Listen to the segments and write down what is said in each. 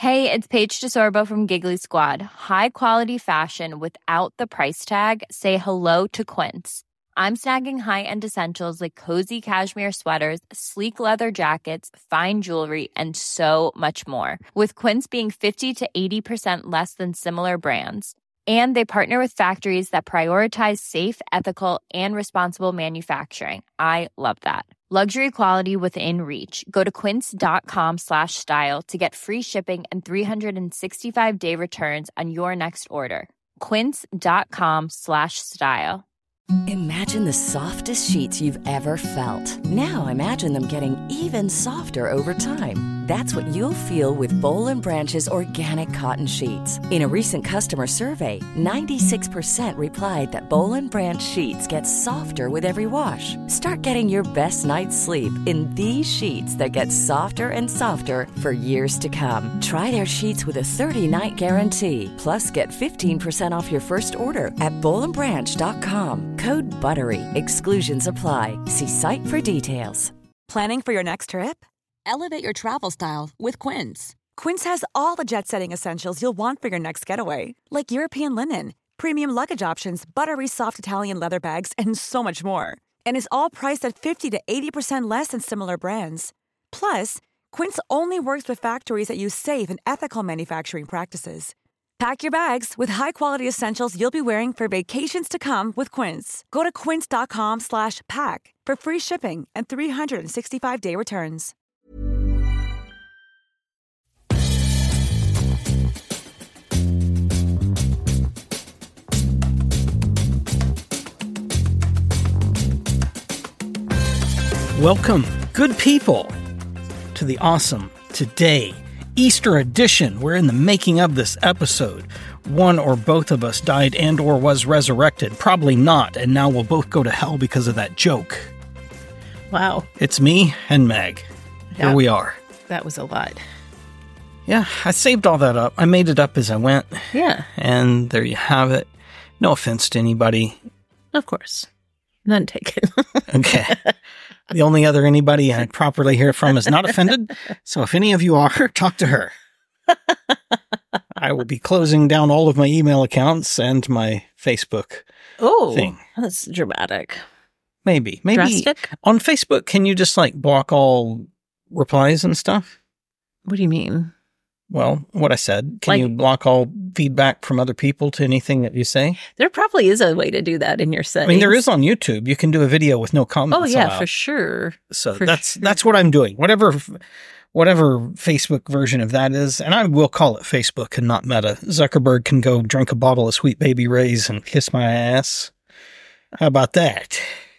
Hey, it's Paige DeSorbo from Giggly Squad. High quality fashion without the price tag. Say hello to Quince. I'm snagging high-end essentials like cozy cashmere sweaters, sleek leather jackets, fine jewelry, and so much more. With Quince being 50 to 80% less than similar brands. And they partner with factories that prioritize safe, ethical, and responsible manufacturing. I love that. Luxury quality within reach. Go to quince.com/style to get free shipping and 365-day returns on your next order. Quince.com/style. Imagine the softest sheets you've ever felt. Now imagine them getting even softer over time. That's what you'll feel with Boll & Branch's organic cotton sheets. In a recent customer survey, 96% replied that Boll & Branch sheets get softer with every wash. Start getting your best night's sleep in these sheets that get softer and softer for years to come. Try their sheets with a 30-night guarantee. Plus, get 15% off your first order at bollandbranch.com. Code BUTTERY. Exclusions apply. See site for details. Planning for your next trip? Elevate your travel style with Quince. Quince has all the jet-setting essentials you'll want for your next getaway, like European linen, premium luggage options, buttery soft Italian leather bags, and so much more. And is all priced at 50 to 80% less than similar brands. Plus, Quince only works with factories that use safe and ethical manufacturing practices. Pack your bags with high-quality essentials you'll be wearing for vacations to come with Quince. Go to quince.com/pack for free shipping and 365-day returns. Welcome, good people, to the awesome Today Easter edition. We're in the making of this episode. One or both of us died and or was resurrected. Probably not, and now we'll both go to hell because of that joke. Wow. It's me and Meg. Here we are. That was a lot. Yeah, I saved all that up. I made it up as I went. Yeah. And there you have it. No offense to anybody. Of course. None taken. Okay. The only other anybody I'd properly hear from is not offended. So if any of you are, talk to her. I will be closing down all of my email accounts and my Facebook thing. That's dramatic. Maybe. Drastic? On Facebook, can you just block all replies and stuff? What do you mean? Well, what I said. Can you block all feedback from other people to anything that you say? There probably is a way to do that in your settings. I mean, there is on YouTube. You can do a video with no comments. Oh, yeah, allowed. for sure. So that's what I'm doing. Whatever Facebook version of that is, and I will call it Facebook and not Meta. Zuckerberg can go drink a bottle of Sweet Baby Ray's and kiss my ass. How about that?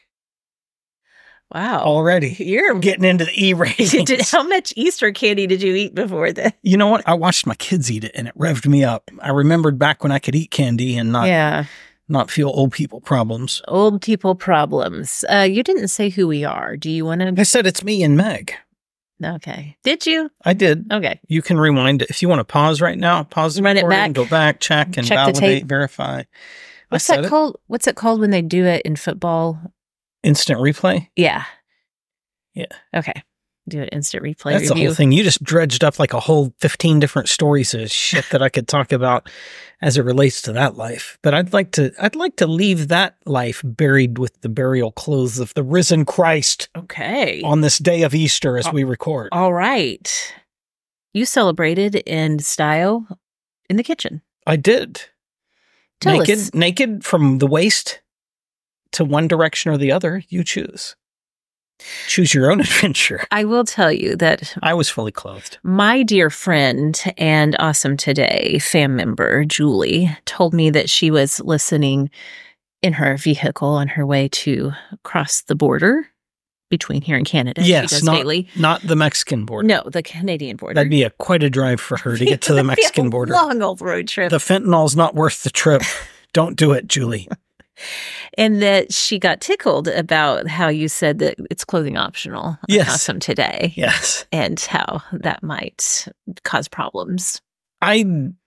Wow. Already. You're getting into the E-ratings. How much Easter candy did you eat before that? You know what? I watched my kids eat it and it revved me up. I remembered back when I could eat candy and not feel old people problems. Old people problems. You didn't say who we are. Do you want to? I said it's me and Meg. Okay. Did you? I did. Okay. You can rewind it. If you want to pause right now, pause the Run it recording, back. go back, check and validate, verify. What's that called? What's it called when they do it in football? Instant replay? Yeah. Yeah. Okay. Do an instant replay That's review. the whole thing. You just dredged up a whole 15 different stories of shit that I could talk about as it relates to that life. But I'd like to leave that life buried with the burial clothes of the risen Christ. Okay. On this day of Easter as we record. All right. You celebrated in style in the kitchen. I did. Tell us. Naked from the waist to one direction or the other. You choose. Choose your own adventure. I will tell you that I was fully clothed. My dear friend and Awesome Today fam member, Julie, told me that she was listening in her vehicle on her way to cross the border between here and Canada. Yes, she does daily. Not the Mexican border. No, the Canadian border. That'd be quite a drive for her to get to the Mexican border. Long old road trip. The fentanyl's not worth the trip. Don't do it, Julie. And that she got tickled about how you said that it's clothing optional on Awesome Today. Yes. And how that might cause problems. I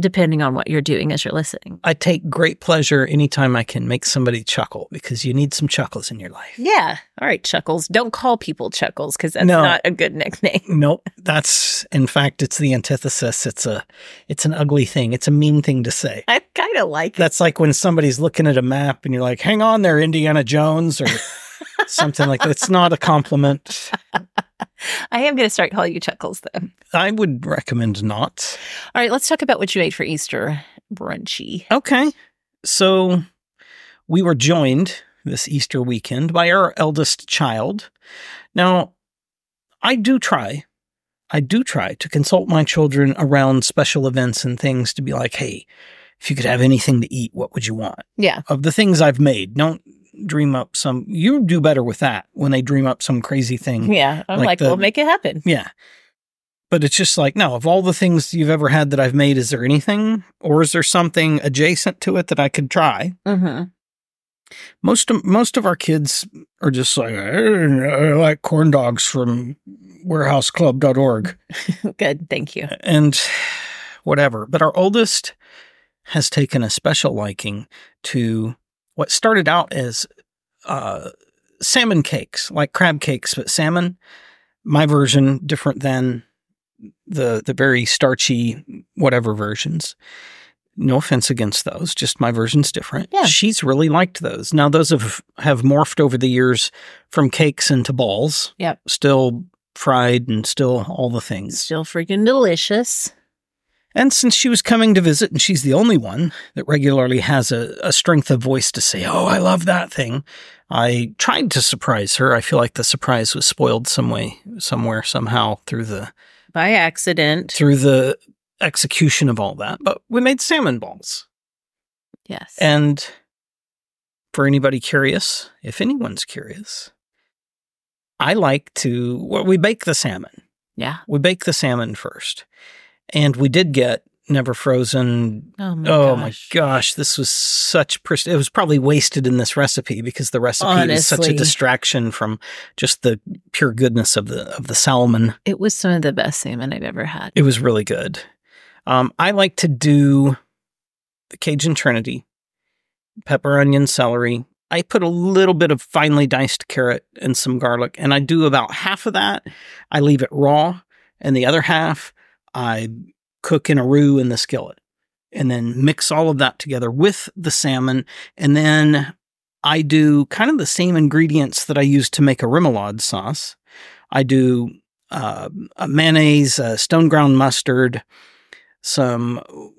depending on what you're doing as you're listening. I take great pleasure anytime I can make somebody chuckle, because you need some chuckles in your life. Yeah. All right, Chuckles. Don't call people Chuckles, because that's not a good nickname. Nope. In fact, it's the antithesis. It's an ugly thing. It's a mean thing to say. I kind of like it. That's like when somebody's looking at a map and you're like, hang on there, Indiana Jones, or something like that. It's not a compliment. I am going to start calling you Chuckles, though. I would recommend not. All right, let's talk about what you ate for Easter brunchy. Okay. So we were joined this Easter weekend by our eldest child. Now, I do try to consult my children around special events and things to be like, hey, if you could have anything to eat, what would you want? Yeah. Of the things I've made, don't dream up you do better with that when they dream up some crazy thing. Yeah. I'm like we'll make it happen. Yeah. But it's just like, no, of all the things you've ever had that I've made, is there anything, or is there something adjacent to it that I could try? Mm-hmm. Most of our kids are just like, I like corn dogs from warehouseclub.org. Good. Thank you. And whatever. But our oldest has taken a special liking to what started out as salmon cakes, like crab cakes, but salmon. My version different than the very starchy whatever versions. No offense against those, just my version's different. Yeah. She's really liked those. Now those have morphed over the years from cakes into balls. Yep. Still fried and still all the things. Still freaking delicious. And since she was coming to visit, and she's the only one that regularly has a strength of voice to say, oh, I love that thing, I tried to surprise her. I feel like the surprise was spoiled somewhere, somehow by accident. Through the execution of all that. But we made salmon balls. Yes. And for anybody curious, if anyone's curious, I like we bake the salmon. Yeah. We bake the salmon first. And we did get never frozen. Oh my gosh. This was it was probably wasted in this recipe because the recipe is such a distraction from just the pure goodness of the salmon. It was some of the best salmon I've ever had. It was really good. I like to do the Cajun Trinity, pepper, onion, celery. I put a little bit of finely diced carrot and some garlic, and I do about half of that. I leave it raw, and the other half I cook in a roux in the skillet, and then mix all of that together with the salmon. And then I do kind of the same ingredients that I use to make a remoulade sauce. I do a mayonnaise, stone ground mustard, some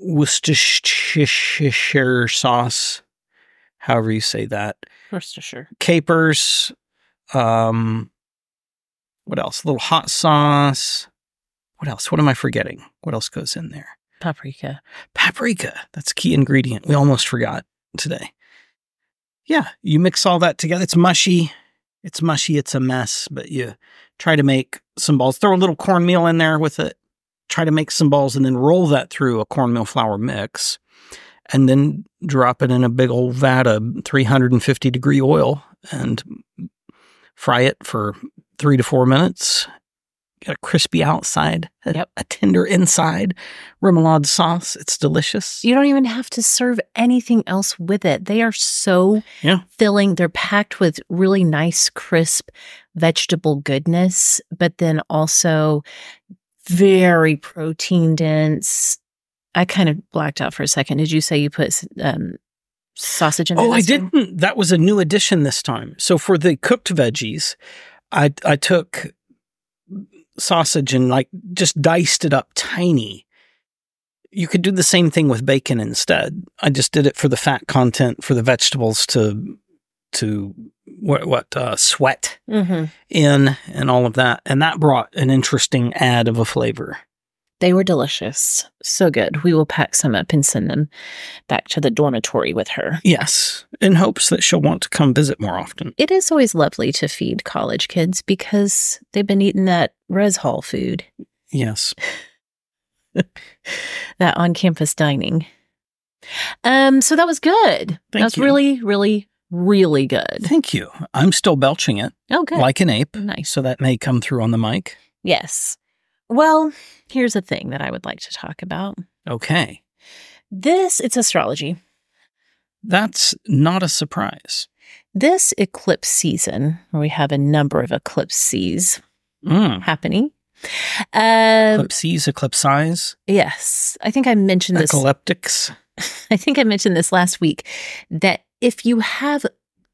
Worcestershire sauce, however you say that. Worcestershire. Capers. What else? A little hot sauce. What else? What am I forgetting? What else goes in there? Paprika. That's a key ingredient. We almost forgot today. Yeah, you mix all that together. It's mushy. It's a mess, but you try to make some balls. Throw a little cornmeal in there with it. Try to make some balls and then roll that through a cornmeal flour mix. And then drop it in a big old vat of 350 degree oil and fry it for 3 to 4 minutes. Got a crispy outside, a tender inside, remoulade sauce. It's delicious. You don't even have to serve anything else with it. They are so filling. They're packed with really nice, crisp vegetable goodness, but then also very protein dense. I kind of blacked out for a second. Did you say you put sausage in it? Oh, I didn't. That was a new addition this time. So for the cooked veggies, I took sausage and just diced it up tiny. You could do the same thing with bacon instead. I just did it for the fat content for the vegetables to sweat in and all of that. And that brought an interesting add of a flavor. They were delicious. So good. We will pack some up and send them back to the dormitory with her. Yes, in hopes that she'll want to come visit more often. It is always lovely to feed college kids because they've been eating that res hall food. Yes. That on-campus dining. So that was good. That was really, really, really good. Thank you. I'm still belching it. Oh, good. Like an ape. Nice. So that may come through on the mic. Yes. Well, here's a thing that I would like to talk about. Okay. It's astrology. That's not a surprise. This eclipse season, where we have a number of eclipses happening. Eclipses, eclipsize? Yes. I think I mentioned this. Epileptics? I think I mentioned this last week, that if you have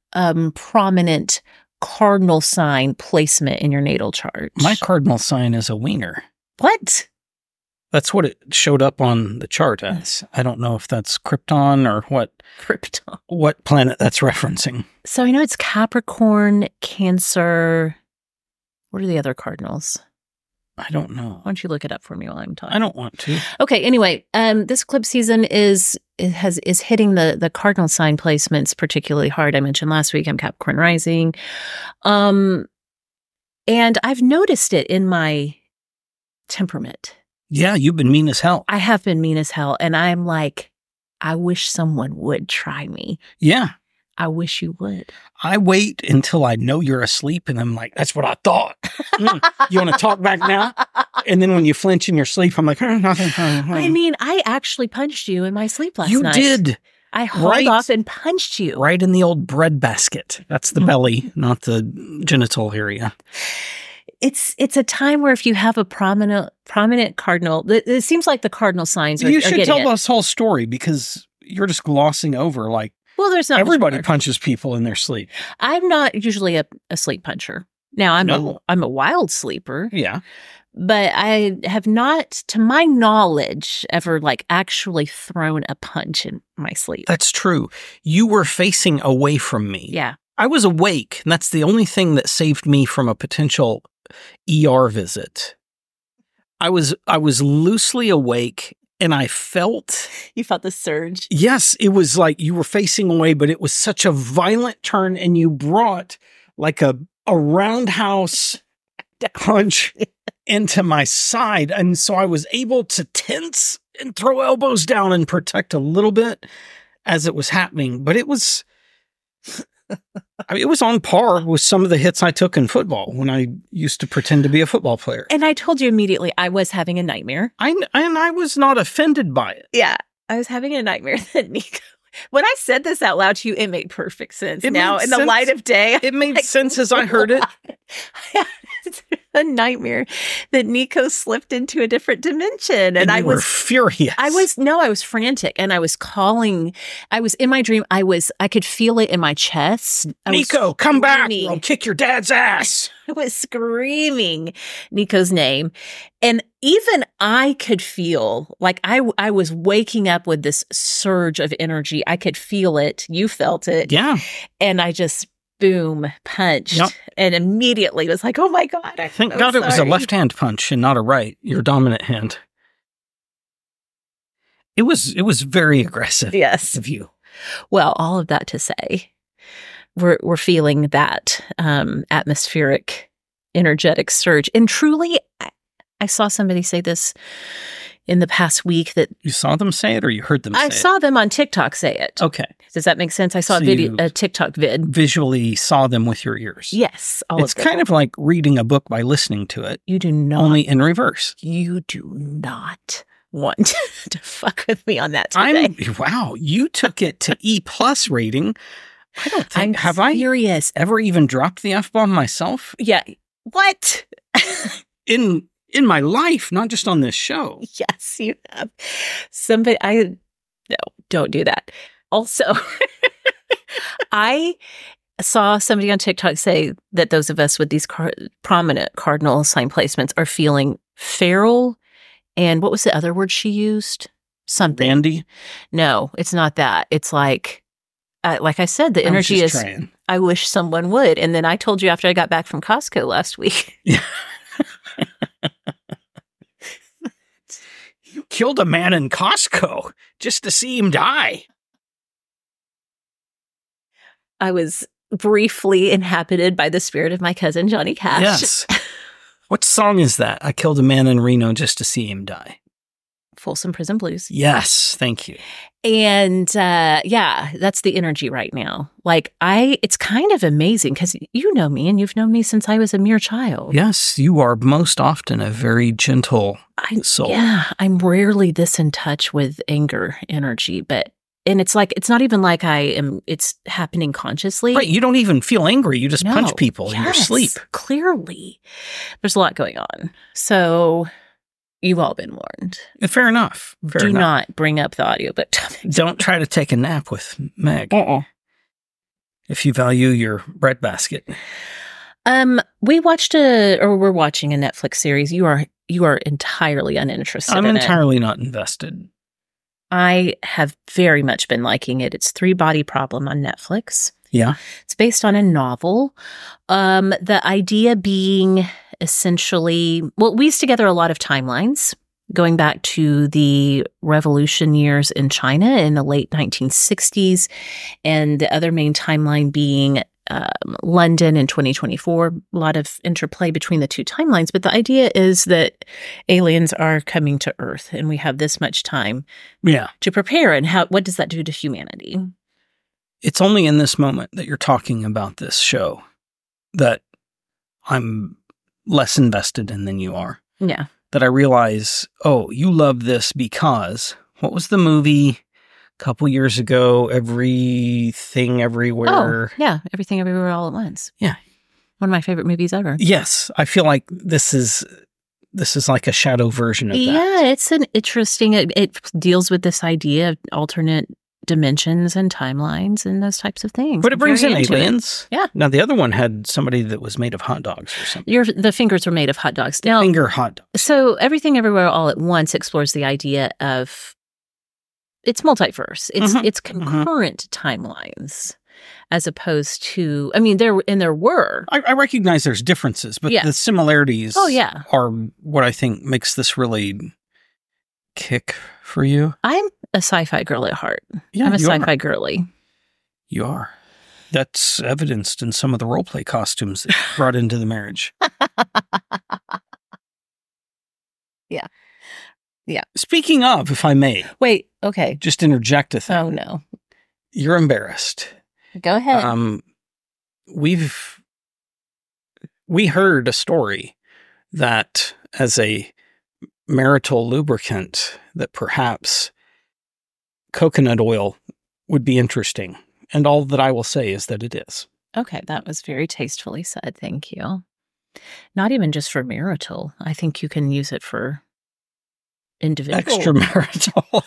prominent cardinal sign placement in your natal chart. My cardinal sign is a wiener. What? That's what it showed up on the chart as. I don't know if that's Krypton or what. Krypton. What planet that's referencing. So I know it's Capricorn, Cancer. What are the other cardinals? I don't know. Why don't you look it up for me while I'm talking? I don't want to. Okay. Anyway, this eclipse season is hitting the cardinal sign placements particularly hard. I mentioned last week I'm Capricorn rising, and I've noticed it in my temperament. Yeah, you've been mean as hell. I have been mean as hell, and I'm like, I wish someone would try me. Yeah. I wish you would. I wait until I know you're asleep, and I'm like, that's what I thought. You want to talk back now? And then when you flinch in your sleep, I'm like, nothing. I mean, I actually punched you in my sleep last night. You did. I hauled off and punched you. Right in the old bread basket. That's the belly, not the genital area. It's a time where if you have a prominent cardinal, it seems like the cardinal signs are You should getting tell this whole story because you're just glossing over like, well, there's not everybody punches people in their sleep. I'm not usually a sleep puncher. Now I'm a wild sleeper. Yeah. But I have not, to my knowledge, ever like actually thrown a punch in my sleep. That's true. You were facing away from me. Yeah. I was awake, and that's the only thing that saved me from a potential ER visit. I was loosely awake, and I felt... You felt the surge? Yes, it was like you were facing away, but it was such a violent turn, and you brought like a roundhouse punch into my side, and so I was able to tense and throw elbows down and protect a little bit as it was happening, but it was... I mean, it was on par with some of the hits I took in football when I used to pretend to be a football player. And I told you immediately I was having a nightmare. And I was not offended by it. Yeah, I was having a nightmare that Nico... When I said this out loud to you, it made perfect sense. Now, in the light of day, it made sense as I heard it. It's a nightmare that Nico slipped into a different dimension. And I was furious. I was frantic, and I was calling. I was in my dream. I could feel it in my chest. Nico, come back. I'll kick your dad's ass. I was screaming Nico's name. And even I could feel like I was waking up with this surge of energy. I could feel it. You felt it. Yeah. And I just, boom, punched. Yep. And immediately was like, oh my God. Thank God it was a left hand punch and not a right, your dominant hand. It was very aggressive. Yes. Of you. Well, all of that to say, we're feeling that atmospheric, energetic surge. And truly, I saw somebody say this in the past week that... You saw them say it or you heard them say it? I saw them on TikTok say it. Okay. Does that make sense? I saw a TikTok vid. Visually saw them with your ears. Yes. It's kind of like reading a book by listening to it. You do not. Only in reverse. You do not want to fuck with me on that today. Wow. You took it to E+ rating. I don't think... I'm serious. I ever even dropped the F-bomb myself? Yeah. What? In my life, not just on this show. Yes, you have. No, don't do that. Also, I saw somebody on TikTok say that those of us with these prominent cardinal sign placements are feeling feral. And what was the other word she used? Something. Randy? No, it's not that. It's like I said, the energy is, trying. I wish someone would. And then I told you after I got back from Costco last week. Yeah. You killed a man in Costco just to see him die. I was briefly inhabited by the spirit of my cousin, Johnny Cash. Yes. What song is that? I killed a man in Reno just to see him die. Folsom Prison Blues. Yes, thank you. And that's the energy right now. Like it's kind of amazing because you know me and you've known me since I was a mere child. Yes, you are most often a very gentle soul. Yeah, I'm rarely this in touch with anger energy, and it's like, it's not even like it's happening consciously. Right, you don't even feel angry. You just punch people in your sleep. Clearly. There's a lot going on. So you've all been warned. Fair enough. Do not bring up the audiobook topic. Don't try to take a nap with Meg. If you value your breadbasket. We're watching a Netflix series. You are entirely uninterested in it. I'm entirely not invested. I have very much been liking it. It's Three Body Problem on Netflix. Yeah. It's based on a novel. The idea being essentially, well, it weaves together a lot of timelines going back to the revolution years in China in the late 1960s, and the other main timeline being London in 2024. A lot of interplay between the two timelines, but the idea is that aliens are coming to Earth, and we have this much time to prepare. And what does that do to humanity? It's only in this moment that you're talking about this show that I'm less invested in than you are. Yeah. That I realize, you love this because, what was the movie a couple years ago? Everything, Everywhere. Oh, yeah. Everything, Everywhere, All at Once. Yeah. One of my favorite movies ever. Yes. I feel like this is like a shadow version of that. Yeah, it's an interesting, it deals with this idea of alternate dimensions and timelines and those types of things. But it brings in aliens. Yeah. Now, the other one had somebody that was made of hot dogs or something. The fingers were made of hot dogs. Now, finger hot dogs. So Everything Everywhere All at Once explores the idea of, it's multiverse. It's concurrent timelines as opposed to, I mean, there were. I recognize there's differences, but the similarities are what I think makes this really kick for you. I'm a sci-fi girl at heart. Yeah, I'm a sci-fi girly. You are. That's evidenced in some of the roleplay costumes that you brought into the marriage. Yeah. Yeah. Speaking of, if I may. Wait, okay. Just interject a thing. Oh, no. You're embarrassed. Go ahead. We heard a story that as a marital lubricant that perhaps coconut oil would be interesting. And all that I will say is that it is. Okay, that was very tastefully said. Thank you. Not even just for marital. I think you can use it for individual. Extramarital.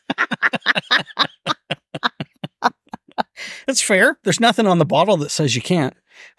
That's fair. There's nothing on the bottle that says you can't.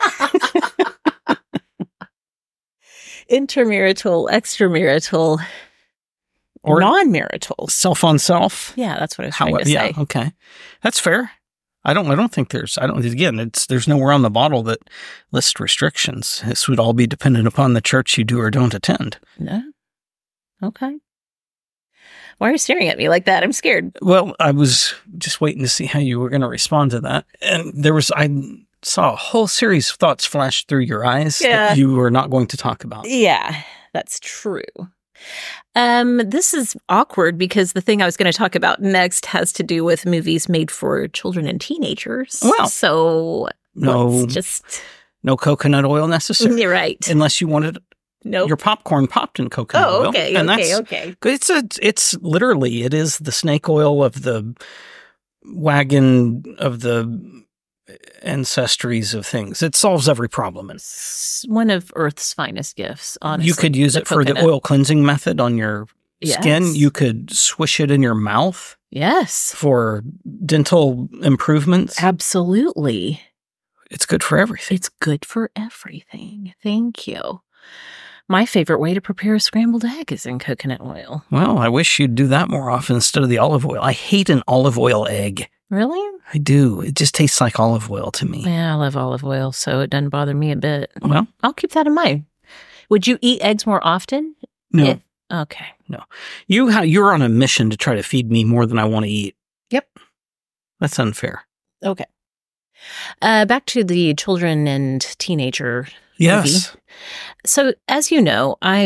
Intermarital, extramarital, or non-marital. Self on self. Yeah, that's what I was trying to say. Yeah, okay. That's fair. I don't think there's nowhere on the bottle that lists restrictions. This would all be dependent upon the church you do or don't attend. No. Okay. Why are you staring at me like that? I'm scared. Well, I was just waiting to see how you were going to respond to that. And I saw a whole series of thoughts flash through your eyes that you were not going to talk about. Yeah, that's true. This is awkward because the thing I was going to talk about next has to do with movies made for children and teenagers. Well, so no coconut oil necessary. You're right. Unless you wanted your popcorn popped in coconut oil. Okay, and okay. It's literally, it is the snake oil of the wagon of the ancestries of things. It solves every problem. It's one of Earth's finest gifts, honestly. You could use it for the oil cleansing method on your skin. You could swish it in your mouth. Yes. For dental improvements. Absolutely. It's good for everything. It's good for everything. Thank you. My favorite way to prepare a scrambled egg is in coconut oil. Well, I wish you'd do that more often instead of the olive oil. I hate an olive oil egg. Really? I do. It just tastes like olive oil to me. Yeah, I love olive oil, so it doesn't bother me a bit. Well, I'll keep that in mind. Would you eat eggs more often? No. Okay. No. You're on a mission to try to feed me more than I want to eat. Yep. That's unfair. Okay. Back to the children and teenager movie. So, as you know, I'm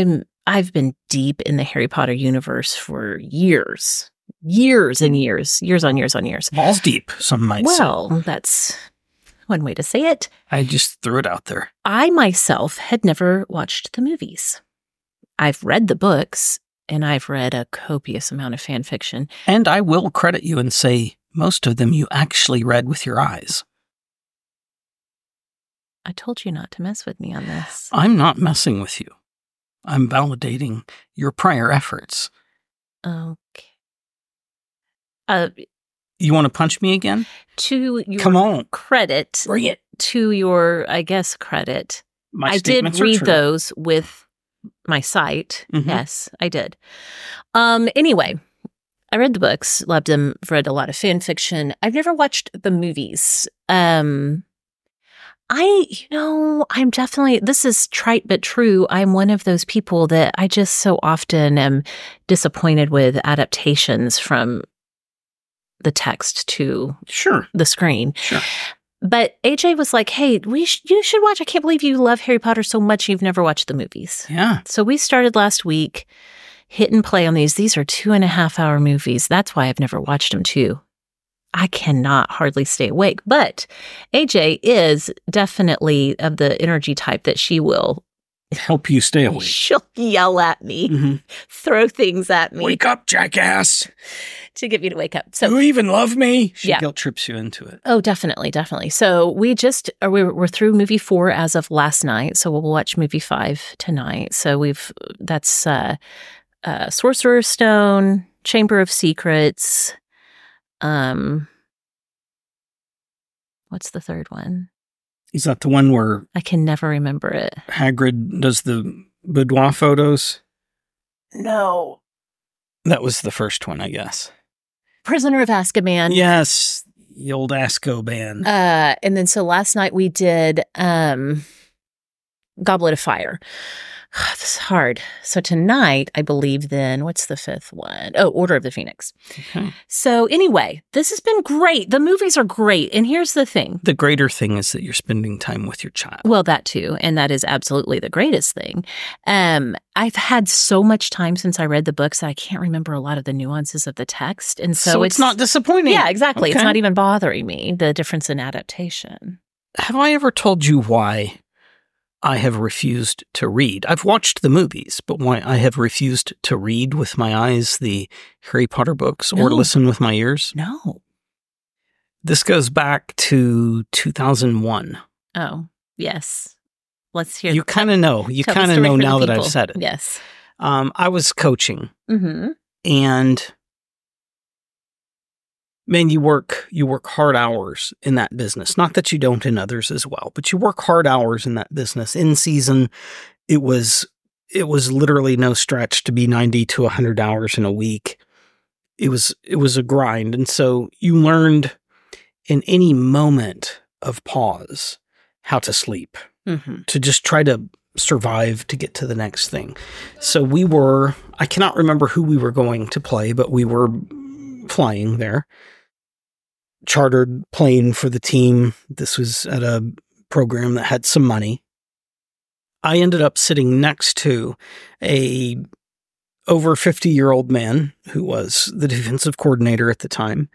I've been deep in the Harry Potter universe for years and years on years. Balls deep, some might say. Well, that's one way to say it. I just threw it out there. I myself had never watched the movies. I've read the books, and I've read a copious amount of fan fiction. And I will credit you and say most of them you actually read with your eyes. I told you not to mess with me on this. I'm not messing with you. I'm validating your prior efforts. Okay. You want to punch me again? To your Come on. credit, Bring it. to your, I guess, credit, My I did statements are read true. those with my sight. Mhm. Yes, I did. Anyway, I read the books, loved them, read a lot of fan fiction. I've never watched the movies. I'm definitely, this is trite but true. I'm one of those people that I just so often am disappointed with adaptations from the text to Sure. the screen. Sure. But AJ was like, hey, you should watch. I can't believe you love Harry Potter so much you've never watched the movies. Yeah. So we started last week, hit and play on these. These are 2.5 hour movies. That's why I've never watched them too. I cannot hardly stay awake. But AJ is definitely of the energy type that she will. Help you stay awake. She'll yell at me, Mhm. throw things at me Wake up, jackass. to get me to wake up. So You even love me? She Yeah. guilt trips you into it. Oh, definitely. So we're through movie 4 as of last night. So we'll watch movie 5 tonight. So that's Sorcerer's Stone, Chamber of Secrets. What's the third one? Is that the one where I can never remember it. Hagrid does the boudoir photos? No. That was the first one, I guess. Prisoner of Azkaban. Yes, the old Azkaban. And then so last night we did Goblet of Fire. This is hard. So tonight, I believe then, what's the fifth one? Oh, Order of the Phoenix. Okay. So anyway, this has been great. The movies are great. And here's the thing. The greater thing is that you're spending time with your child. Well, that too. And that is absolutely the greatest thing. I've had so much time since I read the books that I can't remember a lot of the nuances of the text. And so it's not disappointing. Yeah, exactly. Okay. It's not even bothering me, the difference in adaptation. Have I ever told you why I have refused to read? I've watched the movies, but why I have refused to read with my eyes the Harry Potter books or No. listen with my ears? No. This goes back to 2001. Oh, yes. Let's hear You kind of know. You tell the kind of story know for the now that people. I've said it. Yes. I was coaching, Mm-hmm. and man, you work hard hours in that business. Not that you don't in others as well, but you work hard hours in that business. In season, it was literally no stretch to be 90 to 100 hours in a week. It was a grind, and so you learned in any moment of pause how to sleep, Mm-hmm. to just try to survive to get to the next thing. So I cannot remember who we were going to play, but we were flying there. Chartered plane for the team. This was at a program that had some money. I ended up sitting next to a over 50-year-old man who was the defensive coordinator at the time.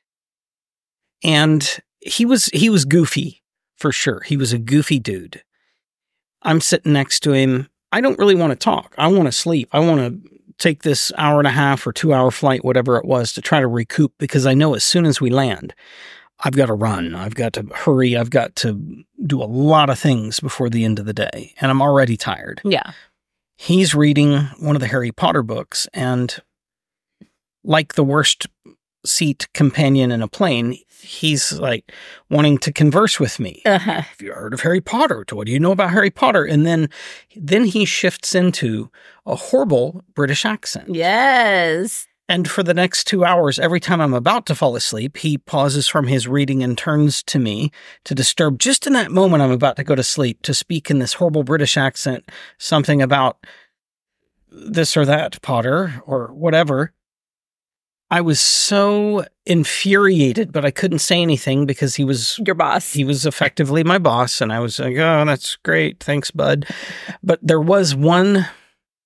And he was goofy, for sure. He was a goofy dude. I'm sitting next to him. I don't really want to talk. I want to sleep. I want to take this 1.5 or 2 hour flight, whatever it was, to try to recoup, because I know as soon as we land, I've got to run. I've got to hurry. I've got to do a lot of things before the end of the day. And I'm already tired. Yeah. He's reading one of the Harry Potter books, and like the worst seat companion in a plane, he's like wanting to converse with me. Uh-huh. Have you heard of Harry Potter? What do you know about Harry Potter? And then he shifts into a horrible British accent. Yes. And for the next 2 hours, every time I'm about to fall asleep, he pauses from his reading and turns to me to disturb, just in that moment I'm about to go to sleep, to speak in this horrible British accent, something about this or that, Potter, or whatever. I was so infuriated, but I couldn't say anything because he was Your boss. He was effectively my boss, and I was like, oh, that's great. Thanks, bud. But there was one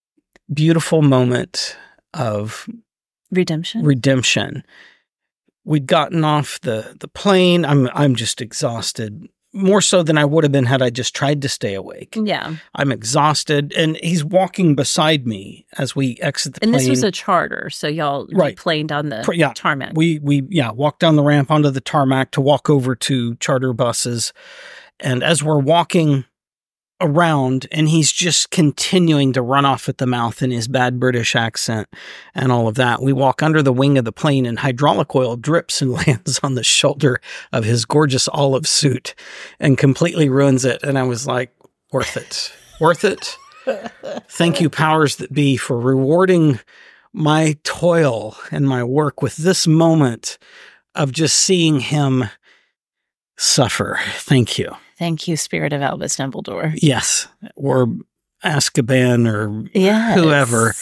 beautiful moment of redemption. We'd gotten off the plane. I'm just exhausted, more so than I would have been had I just tried to stay awake. Yeah. I'm exhausted, and he's walking beside me as we exit the plane. And this was a charter, so y'all planed on the tarmac. We walked down the ramp onto the tarmac to walk over to charter buses. And as we're walking around, and he's just continuing to run off at the mouth in his bad British accent and all of that, we walk under the wing of the plane, and hydraulic oil drips and lands on the shoulder of his gorgeous olive suit and completely ruins it. And I was like, worth it. Worth it. Thank you, powers that be, for rewarding my toil and my work with this moment of just seeing him suffer. Thank you. Thank you, Spirit of Albus Dumbledore. Yes. Or Azkaban or whoever.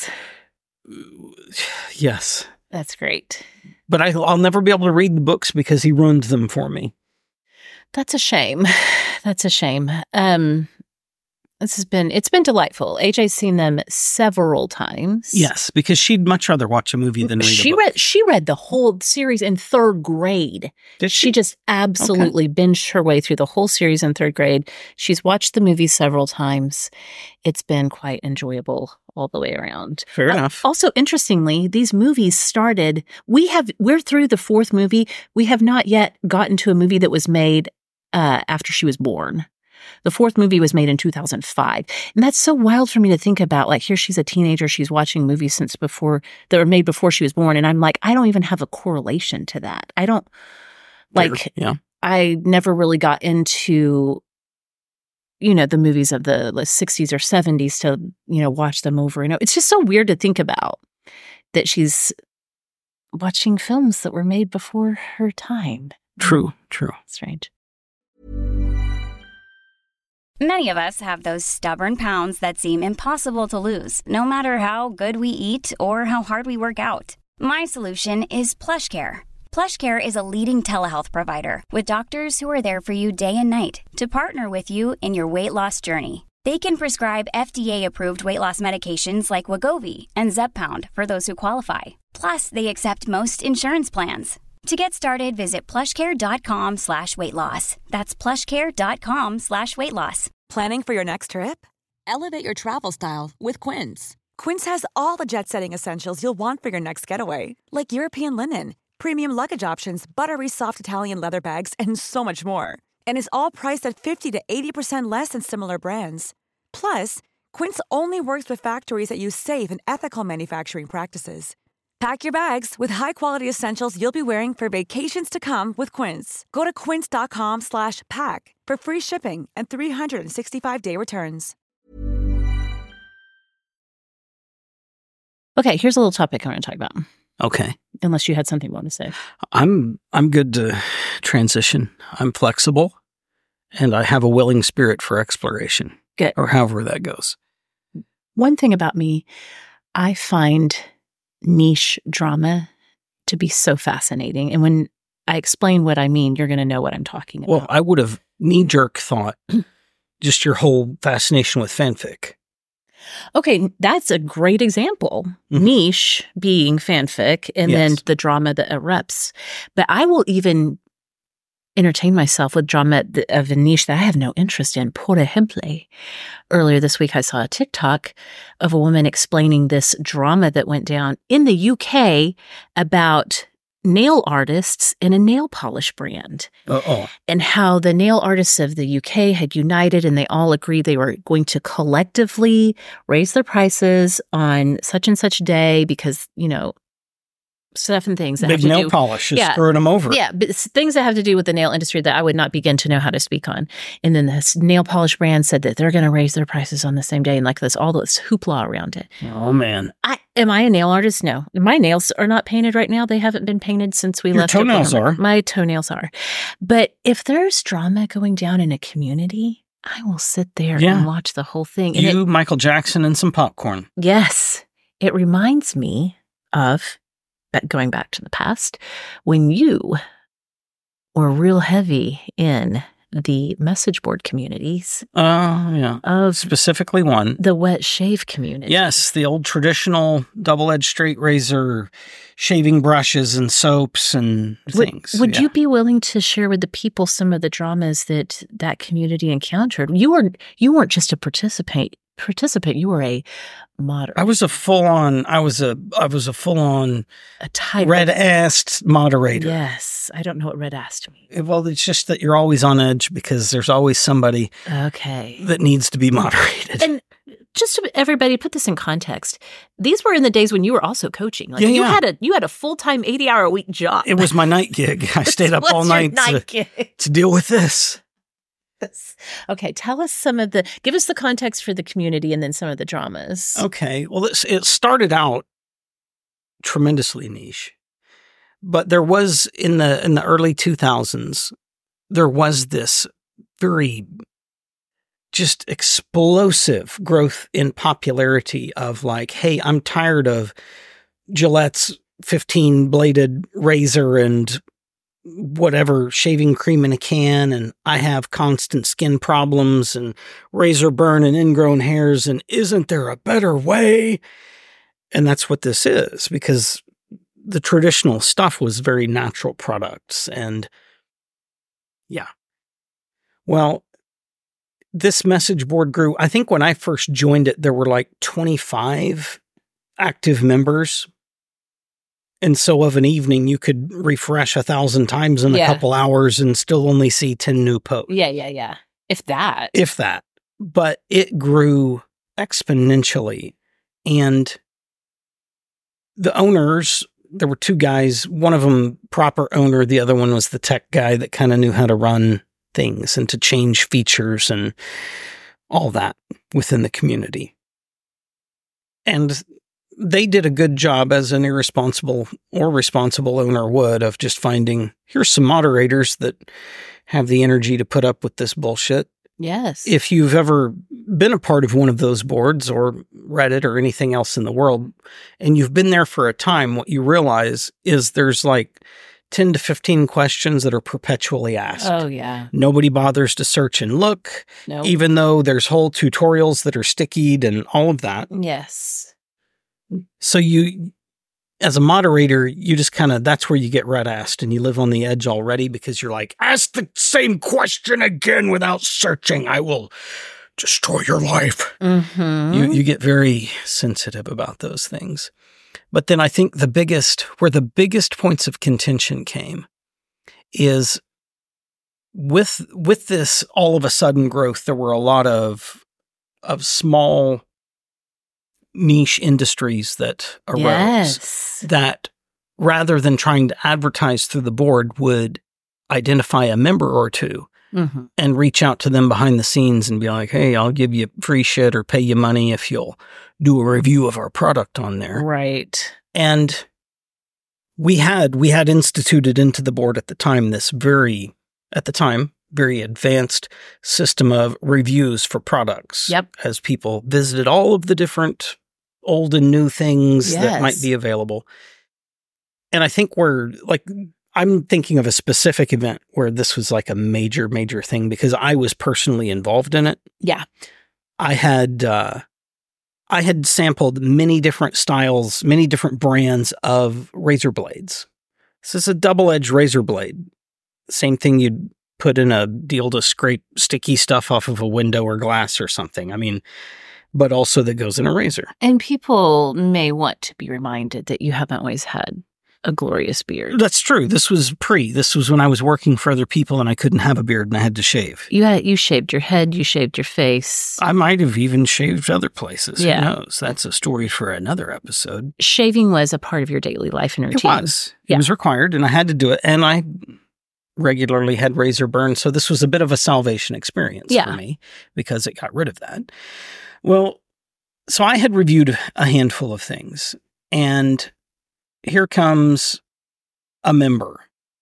Yes. That's great. But I'll never be able to read the books because he ruined them for me. That's a shame. That's a shame. It's been delightful. AJ's seen them several times. Yes, because she'd much rather watch a movie than read a book. She read the whole series in third grade. Did she? She just absolutely binged her way through the whole series in third grade. She's watched the movie several times. It's been quite enjoyable all the way around. Fair enough. Also, interestingly, these movies started, we're through the fourth movie. We have not yet gotten to a movie that was made after she was born. The fourth movie was made in 2005. And that's so wild for me to think about. Like, here she's a teenager. She's watching movies that were made before she was born. And I'm like, I don't even have a correlation to that. I don't, I never really got into, the movies of the 60s or 70s to, watch them over and over. It's just so weird to think about that she's watching films that were made before her time. True. Strange. Many of us have those stubborn pounds that seem impossible to lose, no matter how good we eat or how hard we work out. My solution is PlushCare. PlushCare is a leading telehealth provider with doctors who are there for you day and night to partner with you in your weight loss journey. They can prescribe FDA-approved weight loss medications like Wegovy and Zepbound for those who qualify. Plus, they accept most insurance plans. To get started, visit plushcare.com/weightloss. That's plushcare.com/weightloss. Planning for your next trip? Elevate your travel style with Quince. Quince has all the jet-setting essentials you'll want for your next getaway, like European linen, premium luggage options, buttery soft Italian leather bags, and so much more. And is all priced at 50 to 80% less than similar brands. Plus, Quince only works with factories that use safe and ethical manufacturing practices. Pack your bags with high-quality essentials you'll be wearing for vacations to come with Quince. Go to quince.com/pack for free shipping and 365-day returns. Okay, here's a little topic I want to talk about. Okay. Unless you had something you want to say. I'm good to transition. I'm flexible, and I have a willing spirit for exploration. Good. Or however that goes. One thing about me, I find niche drama to be so fascinating. And when I explain what I mean, you're going to know what I'm talking about. Well, I would have knee-jerk thought just your whole fascination with fanfic. Okay, that's a great example. Mm-hmm. Niche being fanfic, and then the drama that erupts. But I will even entertain myself with drama of a niche that I have no interest in. Por ejemplo, earlier this week I saw a TikTok of a woman explaining this drama that went down in the UK about nail artists in a nail polish brand. And how the nail artists of the UK had united and they all agreed they were going to collectively raise their prices on such and such day because, stuff and things that big have to nail polish is screwing them over. Yeah, but things that have to do with the nail industry that I would not begin to know how to speak on. And then this nail polish brand said that they're going to raise their prices on the same day, and all this hoopla around it. Oh man, am I a nail artist? No, my nails are not painted right now. They haven't been painted since we left. Your toenails are. My toenails are. But if there's drama going down in a community, I will sit there and watch the whole thing. And Michael Jackson, and some popcorn. Yes, it reminds me of. Going back to the past, when you were real heavy in the message board communities. Yeah. Of specifically one. The wet shave community. Yes, the old traditional double-edged straight razor, shaving brushes and soaps and things. Would you be willing to share with the people some of the dramas that community encountered? You weren't just a participant. You were a moderator. I was a full-on red-assed moderator. Yes. I don't know what red-assed means. Well, it's just that you're always on edge because there's always somebody that needs to be moderated. And just to everybody put this in context, these were in the days when you were also coaching. Like you had a full-time 80-hour-a-week job. It was my night gig. I stayed up all night to deal with this. Okay, tell us give us the context for the community and then some of the dramas. Okay, well, it started out tremendously niche, but there was in the early 2000s, there was this very just explosive growth in popularity of like, hey, I'm tired of Gillette's 15-bladed razor and whatever shaving cream in a can, and I have constant skin problems and razor burn and ingrown hairs, and isn't there a better way? And that's what this is, because the traditional stuff was very natural products. And yeah, well, this message board grew. I think when I first joined it, there were like 25 active members. And so of an evening, you could refresh 1,000 times in a couple hours and still only see 10 new posts. Yeah. If that. But it grew exponentially. And the owners, there were two guys, one of them proper owner, the other one was the tech guy that kind of knew how to run things and to change features and all that within the community. And they did a good job, as an irresponsible or responsible owner would, of just finding, here's some moderators that have the energy to put up with this bullshit. Yes. If you've ever been a part of one of those boards or Reddit or anything else in the world, and you've been there for a time, what you realize is there's like 10 to 15 questions that are perpetually asked. Oh, yeah. Nobody bothers to search and look, even though there's whole tutorials that are stickied and all of that. Yes. So you, as a moderator, you just that's where you get red-assed and you live on the edge already because you're like, ask the same question again without searching. I will destroy your life. Mm-hmm. You get very sensitive about those things. But then I think where the biggest points of contention came is with this all of a sudden growth, there were a lot of small niche industries that arose that, rather than trying to advertise through the board, would identify a member or two and reach out to them behind the scenes and be like, hey, I'll give you free shit or pay you money if you'll do a review of our product on there. Right. And we had instituted into the board at the time this very advanced system of reviews for products. Yep. As people visited all of the different old and new things that might be available. And I think I'm thinking of a specific event where this was like a major, major thing because I was personally involved in it. Yeah. I had sampled many different styles, many different brands of razor blades. This is a double-edged razor blade. Same thing you'd put in a deal to scrape sticky stuff off of a window or glass or something. I mean, but also that goes in a razor. And people may want to be reminded that you haven't always had a glorious beard. That's true. This was when I was working for other people and I couldn't have a beard and I had to shave. You shaved your head, you shaved your face. I might have even shaved other places. Yeah. Who knows? That's a story for another episode. Shaving was a part of your daily life and routine. It was. It was required and I had to do it. And I regularly had razor burn. So this was a bit of a salvation experience for me because it got rid of that. Well, so I had reviewed a handful of things, and here comes a member,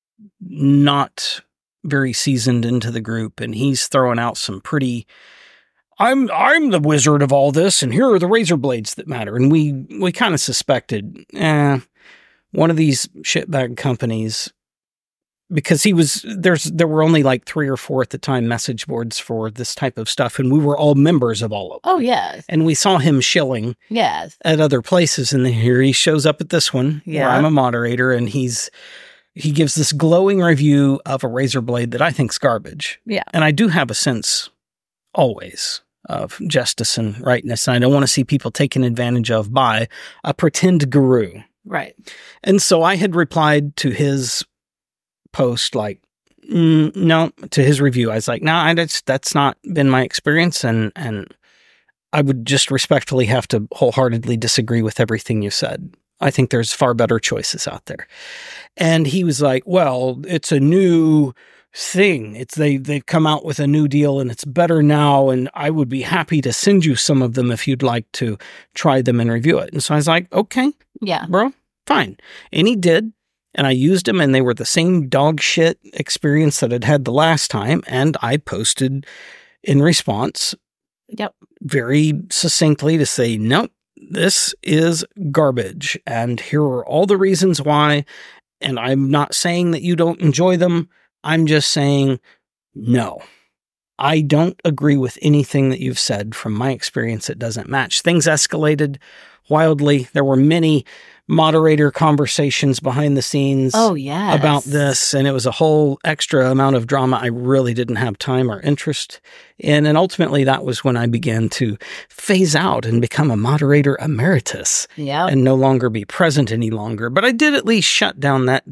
not very seasoned into the group, and he's throwing out some pretty, I'm the wizard of all this, and here are the razor blades that matter. And we kind of suspected, one of these shitbag companies because there were only like 3 or 4 at the time message boards for this type of stuff, and we were all members of all of them. Oh, yes. And we saw him shilling Yes. at other places, and then here he shows up at this one where I'm a moderator, and he gives this glowing review of a razor blade that I think's garbage. Yeah. And I do have a sense always of justice and rightness, and I don't want to see people taken advantage of by a pretend guru. Right. And so I had replied to his post like, no, to his review. I was like, no, that's not been my experience, and I would just respectfully have to wholeheartedly disagree with everything you said. I think there's far better choices out there. And he was like, well, it's a new thing. They've come out with a new deal and it's better now, and I would be happy to send you some of them if you'd like to try them and review it. And so I was like, okay, yeah, bro, fine. And he did, and I used them, and they were the same dog shit experience that I'd had the last time, and I posted in response very succinctly to say, nope, this is garbage, and here are all the reasons why, and I'm not saying that you don't enjoy them. I'm just saying, no, I don't agree with anything that you've said. From my experience, it doesn't match. Things escalated wildly. There were many moderator conversations behind the scenes about this, and it was a whole extra amount of drama I really didn't have time or interest in. And ultimately, that was when I began to phase out and become a moderator emeritus and no longer be present any longer. But I did at least shut down that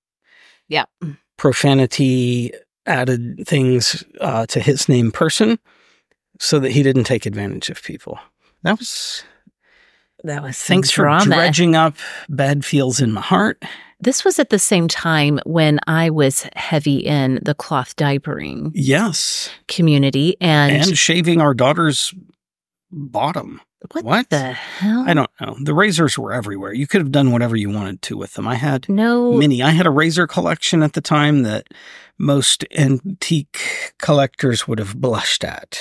profanity added things to his name person so that he didn't take advantage of people. That was thanks drama. For dredging up bad feels in my heart. This was at the same time when I was heavy in the cloth diapering community and shaving our daughter's bottom. What the hell? I don't know. The razors were everywhere. You could have done whatever you wanted to with them. I had many. I had a razor collection at the time that most antique collectors would have blushed at.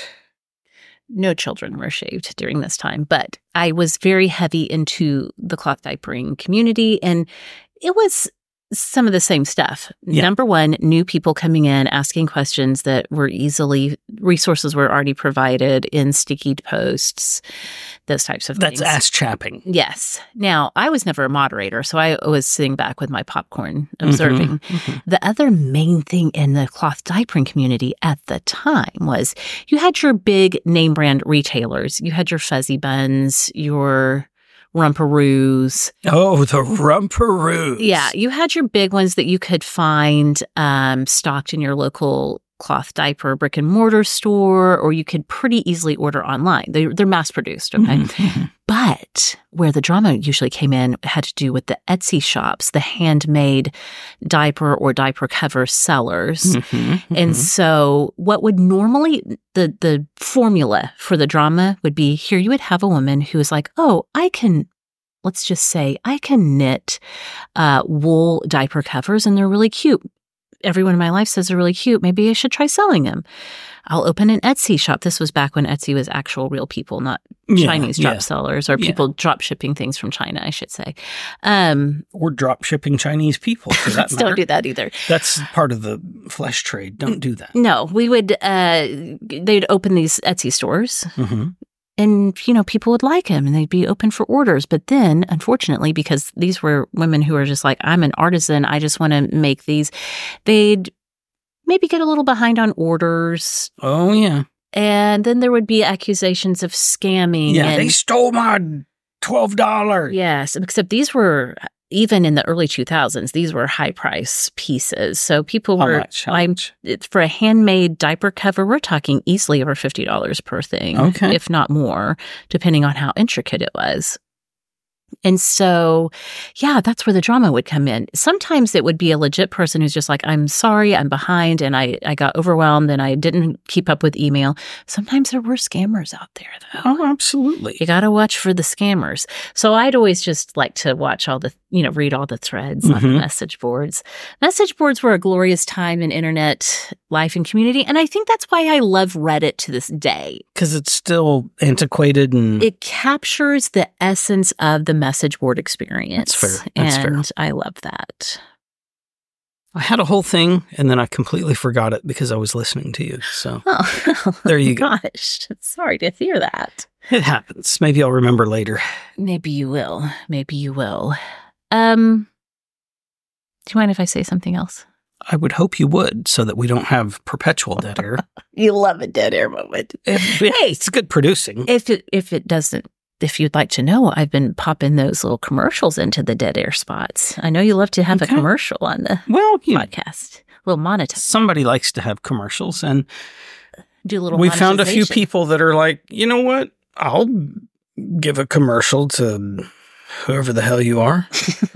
No children were shaved during this time, but I was very heavy into the cloth diapering community, and it was some of the same stuff. Yeah. Number one, new people coming in, asking questions that were resources were already provided in sticky posts, those types of things. That's ass chapping. Yes. Now, I was never a moderator, so I was sitting back with my popcorn observing. The other main thing in the cloth diapering community at the time was you had your big name brand retailers. You had your Fuzzy Buns, your Rumparoos. Oh, the Rumparoos. Yeah, you had your big ones that you could find stocked in your local cloth diaper brick and mortar store, or you could pretty easily order online. They're mass produced, okay? But where the drama usually came in had to do with the Etsy shops, the handmade diaper or diaper cover sellers. And so what would normally, the formula for the drama would be, here you would have a woman who is like, oh, let's just say I can knit wool diaper covers and they're really cute. Everyone in my life says they're really cute. Maybe I should try selling them. I'll open an Etsy shop. This was back when Etsy was actual real people, not Chinese drop sellers or people drop shipping things from China, I should say. Or drop shipping Chinese people, for that matter. Don't do that either. That's part of the flesh trade. Don't do that. No, we would, they'd open these Etsy stores. And, people would like them and they'd be open for orders. But then, unfortunately, because these were women who are just like, I'm an artisan, I just want to make these, they'd maybe get a little behind on orders. Oh, yeah. And then there would be accusations of scamming. Yeah, they stole my $12. Yes, except these were, even in the early 2000s, these were high price pieces. So people were, for a handmade diaper cover, we're talking easily over $50 per thing, if not more, depending on how intricate it was. And so, that's where the drama would come in. Sometimes it would be a legit person who's just like, I'm sorry, I'm behind, and I got overwhelmed and I didn't keep up with email. Sometimes there were scammers out there, though. Oh, absolutely. You got to watch for the scammers. So I'd always just like to watch all the, read all the threads on the message boards. Message boards were a glorious time in internet life and community. And I think that's why I love Reddit to this day. Because it's still antiquated and it captures the essence of the message board experience. That's fair. And I love that. I had a whole thing, and then I completely forgot it because I was listening to you. So there you go. Gosh, sorry to hear that. It happens. Maybe I'll remember later. Maybe you will. Maybe you will. Do you mind if I say something else? I would hope you would, so that we don't have perpetual dead air. You love a dead air moment. Hey, it's good producing. If it doesn't, if you'd like to know, I've been popping those little commercials into the dead air spots. I know you love to have a commercial on the podcast. A little monetize. Somebody likes to have commercials, and do a little. We found a few people that are like, you know what? I'll give a commercial to whoever the hell you are.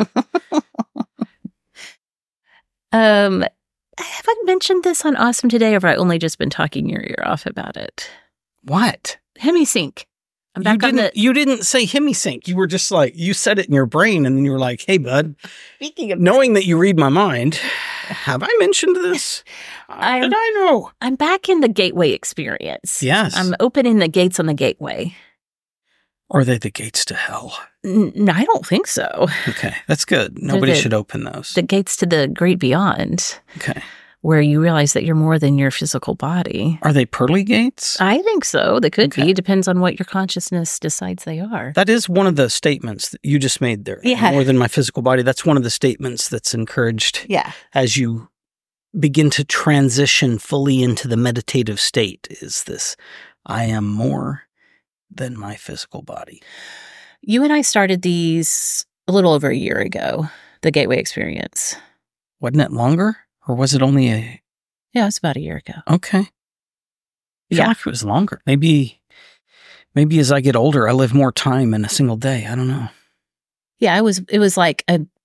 Have I mentioned this on Awesome Today, or have I only just been talking your ear off about it? What? HemiSync. I'm back You didn't say HemiSync. You were just like, you said it in your brain, and then you were like, hey, bud, speaking of knowing that you read my mind, have I mentioned this? Did I know? I'm back in the gateway experience. Yes. I'm opening the gates on the gateway. Are they the gates to hell? I don't think so. Okay, that's good. Nobody should open those. The gates to the great beyond. Okay. Where you realize that you're more than your physical body. Are they pearly gates? I think so. They could be. Depends on what your consciousness decides they are. That is one of the statements that you just made there. Yeah. More than my physical body. That's one of the statements that's encouraged. Yeah. As you begin to transition fully into the meditative state, is this, I am more than my physical body. You and I started these a little over a year ago, the Gateway Experience. Wasn't it longer? Or was it only a... Yeah, it was about a year ago. Okay. I feel like it was longer. Maybe as I get older, I live more time in a single day. I don't know. Yeah, it was like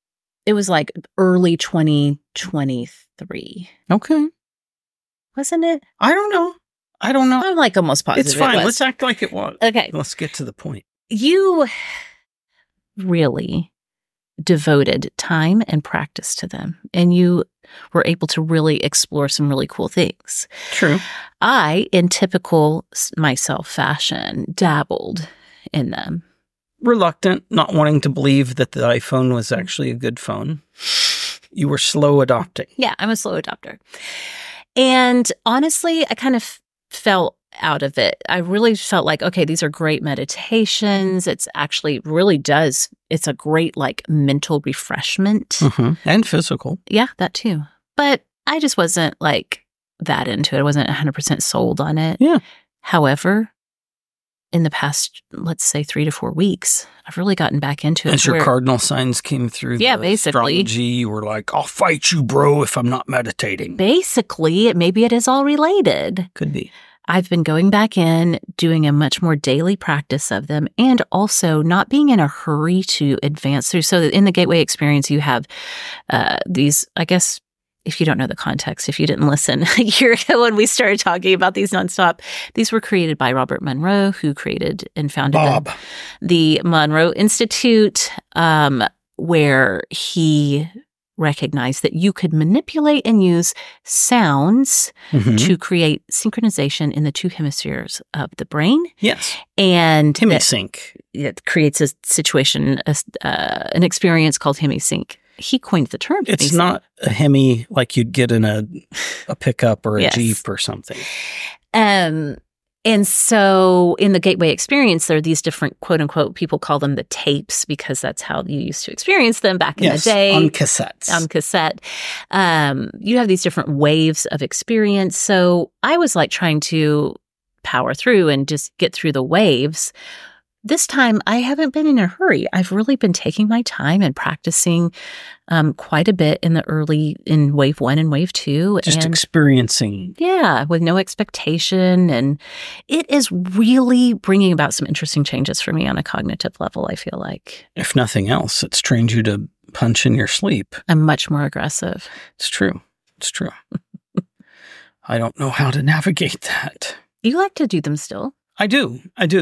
early 2023. Okay. Wasn't it? I don't know. I'm like almost positive. It's fine. Let's act like it was. Okay. Let's get to the point. You really devoted time and practice to them, and you were able to really explore some really cool things. True. I, in typical myself fashion, dabbled in them. Reluctant, not wanting to believe that the iPhone was actually a good phone. You were slow adopting. Yeah, I'm a slow adopter. And honestly, I kind of fell out of it. I really felt like, okay, these are great meditations. It's actually really does. It's a great like mental refreshment. Mm-hmm. And physical. Yeah, that too. But I just wasn't like that into it. I wasn't 100% sold on it. Yeah. However, in the past, let's say 3 to 4 weeks, I've really gotten back into it. As your cardinal signs came through basically. Astrology, you were like, I'll fight you, bro, if I'm not meditating. Basically, maybe it is all related. Could be. I've been going back in, doing a much more daily practice of them, and also not being in a hurry to advance through. So in the Gateway Experience, you have these, I guess, if you don't know the context, if you didn't listen a year ago when we started talking about these nonstop, these were created by Robert Monroe, who created and founded the Monroe Institute, where he recognized that you could manipulate and use sounds to create synchronization in the 2 hemispheres of the brain. Yes. And HemiSync. It creates a situation, an experience called HemiSync. He coined the term. It's not a Hemi like you'd get in a pickup or a Jeep or something. And so in the Gateway Experience, there are these different, quote unquote, people call them the tapes because that's how you used to experience them back in the day. On cassettes. On cassette. You have these different waves of experience. So I was like trying to power through and just get through the waves. This time, I haven't been in a hurry. I've really been taking my time and practicing quite a bit in wave 1 and wave 2. Just experiencing. Yeah, with no expectation. And it is really bringing about some interesting changes for me on a cognitive level, I feel like. If nothing else, it's trained you to punch in your sleep. I'm much more aggressive. It's true. It's true. I don't know how to navigate that. You like to do them still? I do.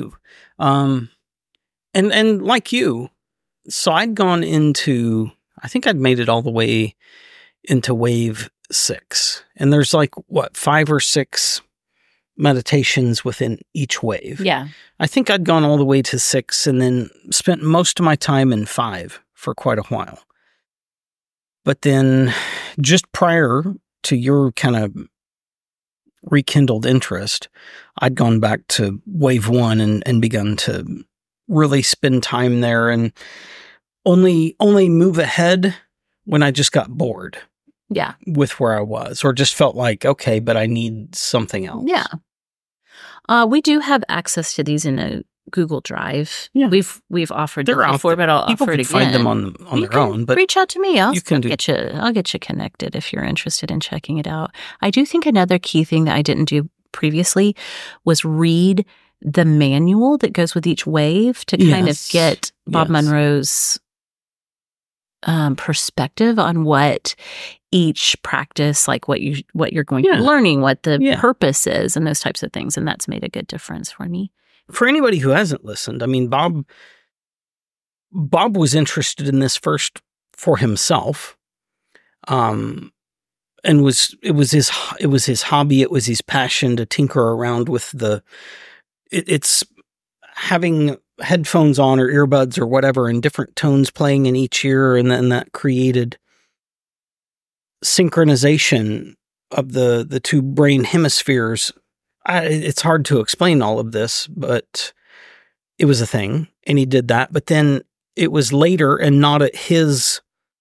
And like you, so I'd gone into, I think I'd made it all the way into wave 6. And there's 5 or 6 meditations within each wave. Yeah. I think I'd gone all the way to 6 and then spent most of my time in 5 for quite a while. But then just prior to your kind of rekindled interest, I'd gone back to Wave 1 and begun to really spend time there and only move ahead when I just got bored. Yeah. With where I was, or just felt like, okay, but I need something else. Yeah. We do have access to these in a Google Drive. Yeah. We've offered They're them out before, there. but I'll People offer it can again. find them on their own, but reach out to me. I'll you can get you connected if you're interested in checking it out. I do think another key thing that I didn't do previously was read the manual that goes with each wave to kind of get Bob Monroe's perspective on what each practice, like what you're going to be learning, what the purpose is, and those types of things. And that's made a good difference for me. For anybody who hasn't listened, I mean, Bob was interested in this first for himself, and it was his hobby, it was his passion to tinker around with it's having headphones on or earbuds or whatever, and different tones playing in each ear, and then that created synchronization of the two brain hemispheres. It's hard to explain all of this, but it was a thing, and he did that. But then it was later, and not at his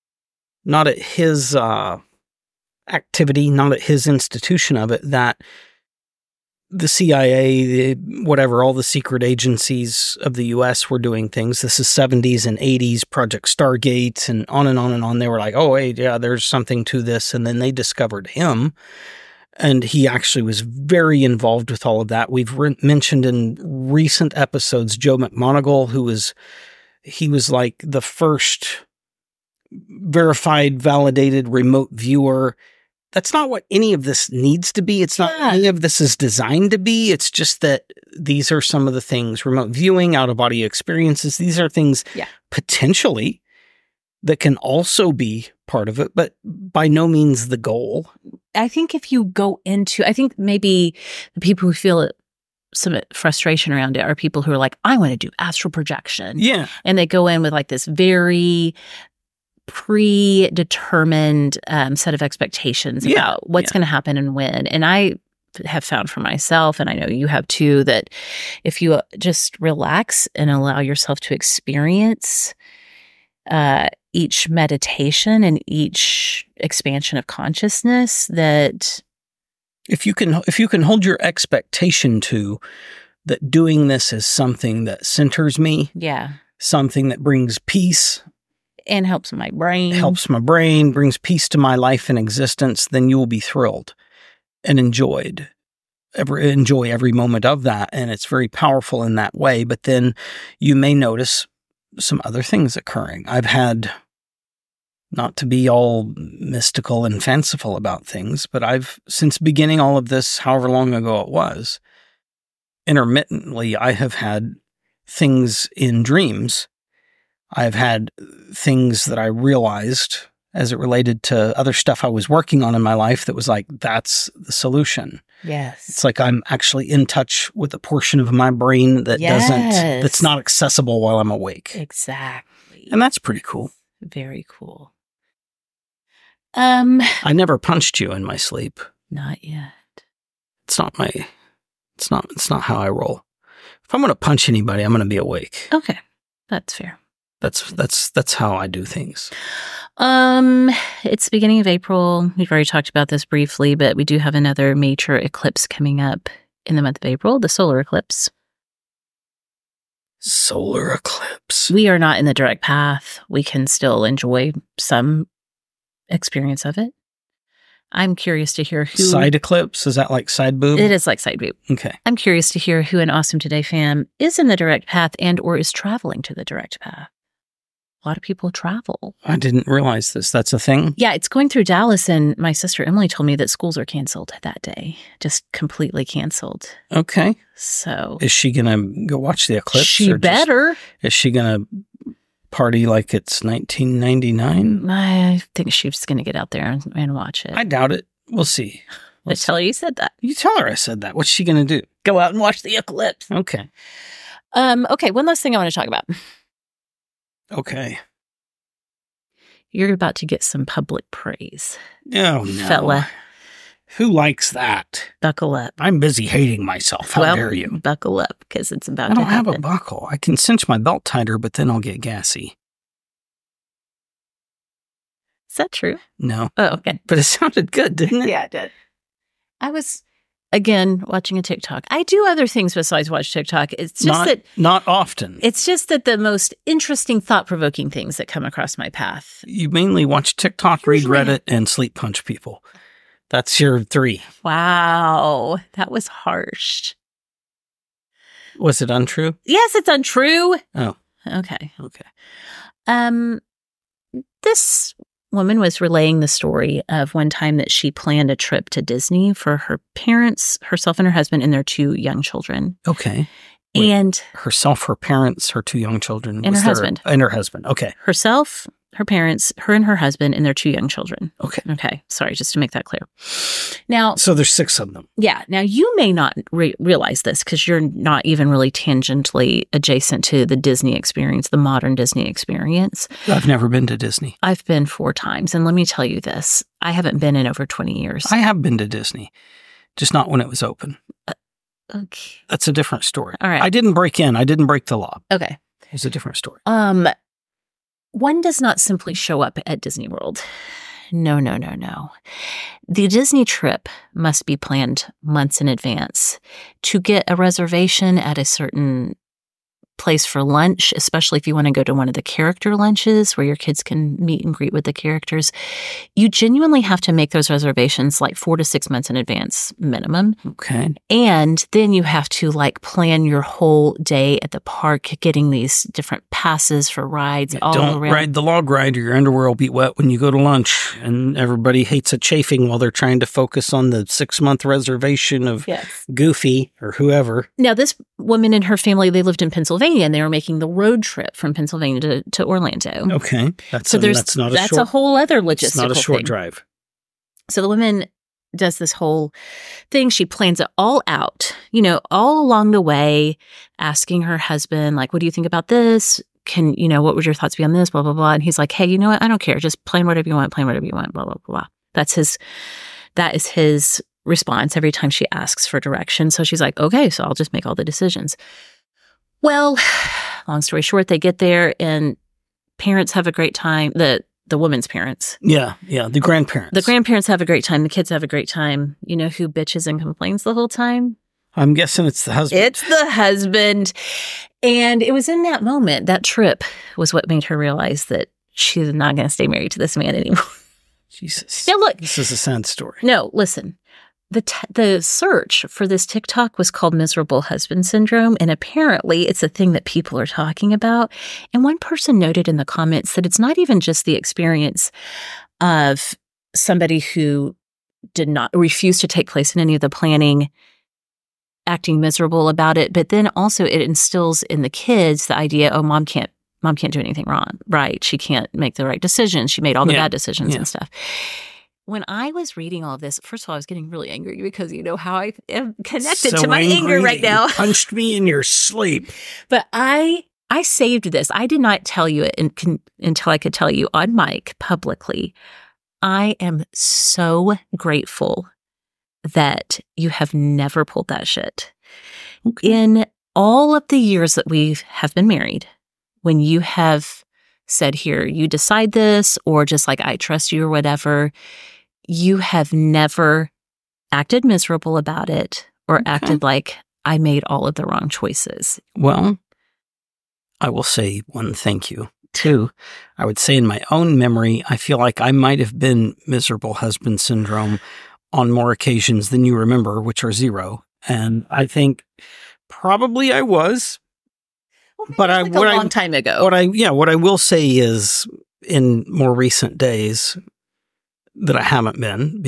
activity, not at his institution of it, that the CIA, all the secret agencies of the U.S. were doing things. This is 70s and 80s, Project Stargate, and on and on and on. They were like, oh, hey, yeah, there's something to this. And then they discovered him. And he actually was very involved with all of that. We've mentioned in recent episodes Joe McMoneagle, he was like the first verified, validated remote viewer. That's not what any of this needs to be. It's not any of this is designed to be. It's just that these are some of the things, remote viewing, out-of-body experiences. These are things potentially that can also be part of it, but by no means the goal. I think if you go into, I think maybe the people who feel some frustration around it are people who are like, I want to do astral projection. Yeah. And they go in with like this very predetermined set of expectations about what's going to happen and when. And I have found for myself, and I know you have too, that if you just relax and allow yourself to experience each meditation and each expansion of consciousness, that if you can hold your expectation to that doing this is something that centers me, something that brings peace and helps my brain, brings peace to my life and existence, then you will be thrilled and enjoy every moment of that. And it's very powerful in that way. But then you may notice some other things occurring. I've had, not to be all mystical and fanciful about things, but since beginning all of this, however long ago it was, intermittently, I have had things in dreams. I've had things that I realized as it related to other stuff I was working on in my life that was like, that's the solution. Yes. It's like I'm actually in touch with a portion of my brain that that's not accessible while I'm awake. Exactly. And that's pretty cool. Very cool. I never punched you in my sleep. Not yet. It's not how I roll. If I'm going to punch anybody, I'm going to be awake. Okay. That's fair. That's how I do things. It's the beginning of April. We've already talked about this briefly, but we do have another major eclipse coming up in the month of April, the solar eclipse. Solar eclipse. We are not in the direct path. We can still enjoy some experience of it. I'm curious to hear who... Side eclipse? Is that like side boob? It is like side boob. Okay. I'm curious to hear who an Awesome Today fam is in the direct path and or is traveling to the direct path. A lot of people travel. I didn't realize this. That's a thing? Yeah, it's going through Dallas, and my sister Emily told me that schools are canceled that day. Just completely canceled. Okay. So... Is she going to go watch the eclipse? She better. Is she going to party like it's 1999? I think she's going to get out there and watch it. I doubt it. We'll see. Tell her you said that. You tell her I said that. What's she going to do? Go out and watch the eclipse. Okay. Okay, one last thing I want to talk about. Okay. You're about to get some public praise. Oh, no. Fella. Who likes that? Buckle up. I'm busy hating myself. How dare you? Buckle up, because it's about I to don't happen. have a buckle. I can cinch my belt tighter, but then I'll get gassy. Is that true? No. Oh, okay. But it sounded good, didn't it? Yeah, it did. I was, again, watching a TikTok. I do other things besides watch TikTok. It's just Not often. It's just that the most interesting, thought-provoking things that come across my path. You mainly watch TikTok, read Reddit, and sleep punch people. That's your 3. Wow. That was harsh. Was it untrue? Yes, it's untrue. Oh. Okay. Okay. This woman was relaying the story of one time that she planned a trip to Disney for her parents, herself and her husband, and their 2 young children. Okay. And herself, her parents, her 2 young children. And her husband. And her husband. Okay. Herself, her parents, her and her husband, and their 2 young children. Okay. Okay. Sorry, just to make that clear. Now, so there's 6 of them. Yeah. Now, you may not realize this because you're not even really tangentially adjacent to the Disney experience, the modern Disney experience. I've never been to Disney. I've been 4 times. And let me tell you this, I haven't been in over 20 years. I have been to Disney, just not when it was open. Okay. That's a different story. All right. I didn't break in. I didn't break the law. Okay. It's a different story. One does not simply show up at Disney World. No. The Disney trip must be planned months in advance. To get a reservation at a certain place for lunch, especially if you want to go to one of the character lunches where your kids can meet and greet with the characters, you genuinely have to make those reservations like 4 to 6 months in advance minimum. Okay. And then you have to plan your whole day at the park, getting these different passes for rides all Don't around. ride the log ride or your underwear will be wet when you go to lunch. And everybody hates a chafing while they're trying to focus on the 6-month reservation of Goofy or whoever. Now, this woman and her family, they lived in Pennsylvania, and they were making the road trip from Pennsylvania to Orlando. Okay. That's a whole other logistical It's not a short thing. drive. So the woman does this whole thing. She plans it all out, all along the way, asking her husband, what do you think about this? What would your thoughts be on this? Blah, blah, blah. And he's like, hey, you know what? I don't care. Just plan whatever you want, blah, blah, blah. That is his response every time she asks for direction. So she's like, okay, so I'll just make all the decisions. Well, long story short, they get there and parents have a great time. The woman's parents. Yeah, the grandparents. The grandparents have a great time. The kids have a great time. You know who bitches and complains the whole time? I'm guessing it's the husband. It's the husband. And it was in that moment, that trip was what made her realize that she's not going to stay married to this man anymore. Jesus. Now look. This is a sad story. No, listen. The search for this TikTok was called Miserable Husband Syndrome, and apparently it's a thing that people are talking about. And one person noted in the comments that it's not even just the experience of somebody who did not refuse to take place in any of the planning, acting miserable about it, but then also it instills in the kids the idea, oh, mom can't do anything wrong, right? She can't make the right decisions. She made all the bad decisions and stuff. When I was reading all of this, first of all, I was getting really angry because you know how I am connected to my anger right now. You punched me in your sleep. But I saved this. I did not tell you it until I could tell you on mic publicly. I am so grateful that you have never pulled that shit. Okay. In all of the years that we have been married, when you have said, here, you decide this, or just I trust you or whatever, you have never acted miserable about it or acted like I made all of the wrong choices. Well, I will say one, thank you. Two, I would say in my own memory, I feel like I might have been miserable husband syndrome on more occasions than you remember, which are 0. And I think probably I was. But a long time ago. What I will say is in more recent days that I haven't been,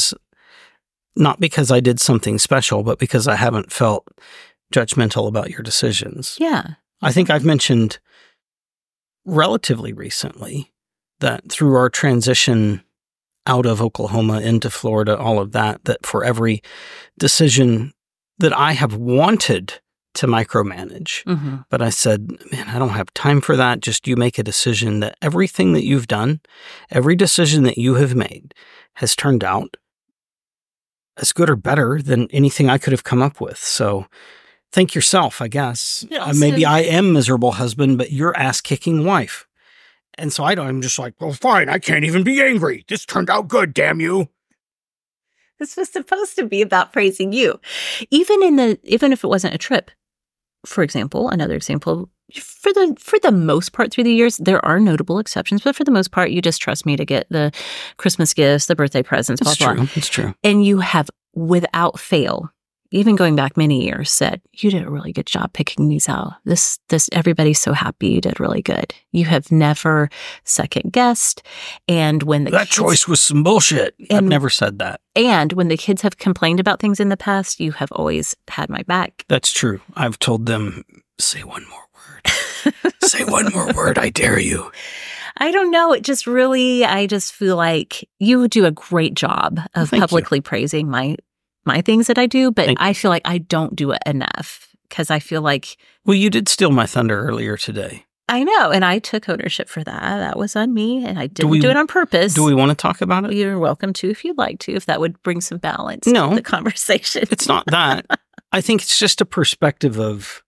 not because I did something special, but because I haven't felt judgmental about your decisions. Yeah. I think I've mentioned relatively recently that through our transition out of Oklahoma into Florida, all of that for every decision that I have wanted to micromanage. Mm-hmm. But I said, man, I don't have time for that. Just you make a decision that everything that you've done, every decision that you have made has turned out as good or better than anything I could have come up with. So thank yourself, I guess. Maybe I am miserable husband, but you're ass-kicking wife. And so I'm just like, well, fine, I can't even be angry. This turned out good, damn you. This was supposed to be about praising you. Even if it wasn't a trip, for example, another example, for the most part through the years, there are notable exceptions, but for the most part, you just trust me to get the Christmas gifts, the birthday presents, blah, blah. It's true. And you have, without fail, even going back many years, said, you did a really good job picking these out. This, everybody's so happy you did really good. You have never second guessed. And when that choice was some bullshit. I've never said that. And when the kids have complained about things in the past, you have always had my back. That's true. I've told them, say one more word. Say one more word. I dare you. I don't know. It just really, I just feel like you do a great job of publicly praising my things that I do, but I feel like I don't do it enough because I feel like... Well, you did steal my thunder earlier today. I know, and I took ownership for that. That was on me, and I didn't do it on purpose. Do we want to talk about it? You're welcome to if you'd like to, if that would bring some balance to the conversation. It's not that. I think it's just a perspective of